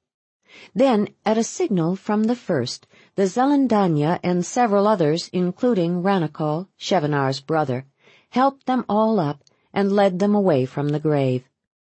Then, at a signal from the first, the Zelandanya and several others, including Ranakal, Shev'nar's brother, helped them all up and led them away from the grave.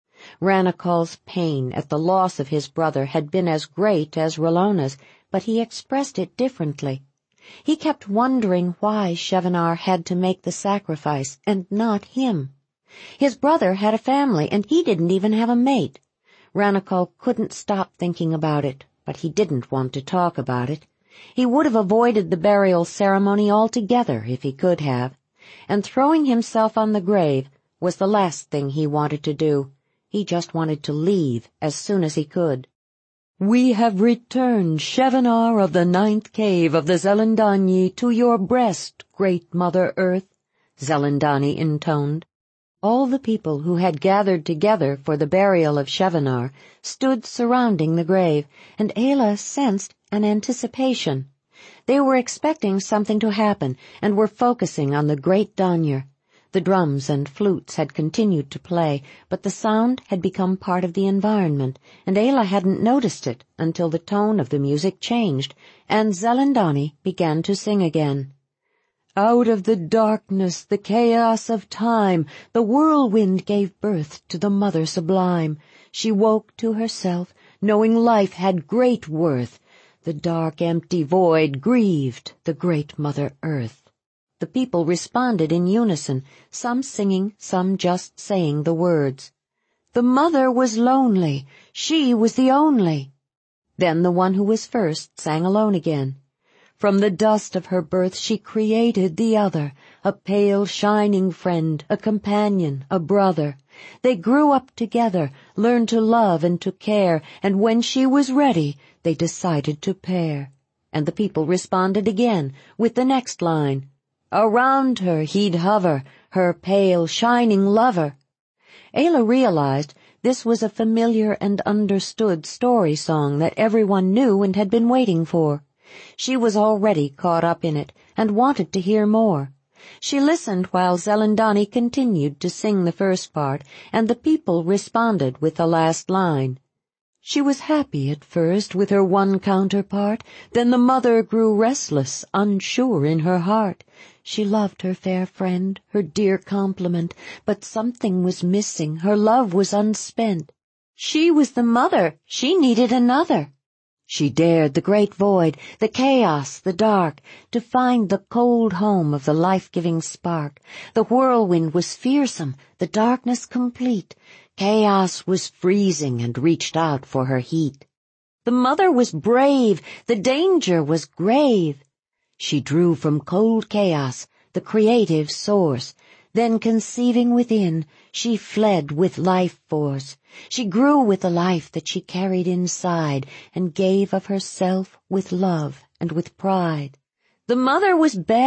Ranakal's pain at the loss of his brother had been as great as R'hlona's, but he expressed it differently. He kept wondering why Shev'nar had to make the sacrifice and not him. His brother had a family, and he didn't even have a mate. Ranakal couldn't stop thinking about it, but he didn't want to talk about it. He would have avoided the burial ceremony altogether if he could have, and throwing himself on the grave was the last thing he wanted to do. He just wanted to leave as soon as he could. "We have returned, Shev'nar of the 9th cave of the Zelandanyi, to your breast, great Mother Earth," Zelandani intoned. All the people who had gathered together for the burial of Shev'nar stood surrounding the grave, and Ayla sensed an anticipation. They were expecting something to happen, and were focusing on the great donyr. The drums and flutes had continued to play, but the sound had become part of the environment, and Ayla hadn't noticed it until the tone of the music changed, and Zelandani began to sing again. "Out of the darkness, the chaos of time, the whirlwind gave birth to the Mother Sublime. She woke to herself, knowing life had great worth. The dark, empty void grieved the great Mother Earth." The people responded in unison, some singing, some just saying the words. "The mother was lonely, she was the only." Then the one who was first sang alone again. "From the dust of her birth she created the other, a pale shining friend, a companion, a brother. They grew up together, learned to love and to care, and when she was ready, they decided to pair." And the people responded again with the next line. "Around her he'd hover, her pale, shining lover." Ayla realized this was a familiar and understood story song that everyone knew and had been waiting for. She was already caught up in it and wanted to hear more. She listened while Zelandani continued to sing the first part, and the people responded with the last line. "She was happy at first with her one counterpart, then the mother grew restless, unsure in her heart. She loved her fair friend, her dear complement, but something was missing, her love was unspent. She was the mother, she needed another. She dared the great void, the chaos, the dark, to find the cold home of the life-giving spark. The whirlwind was fearsome, the darkness complete. Chaos was freezing and reached out for her heat. The mother was brave, the danger was grave. She drew from cold chaos, the creative source. Then conceiving within, she fled with life force. She grew with the life that she carried inside, and gave of herself with love and with pride. The mother was bad.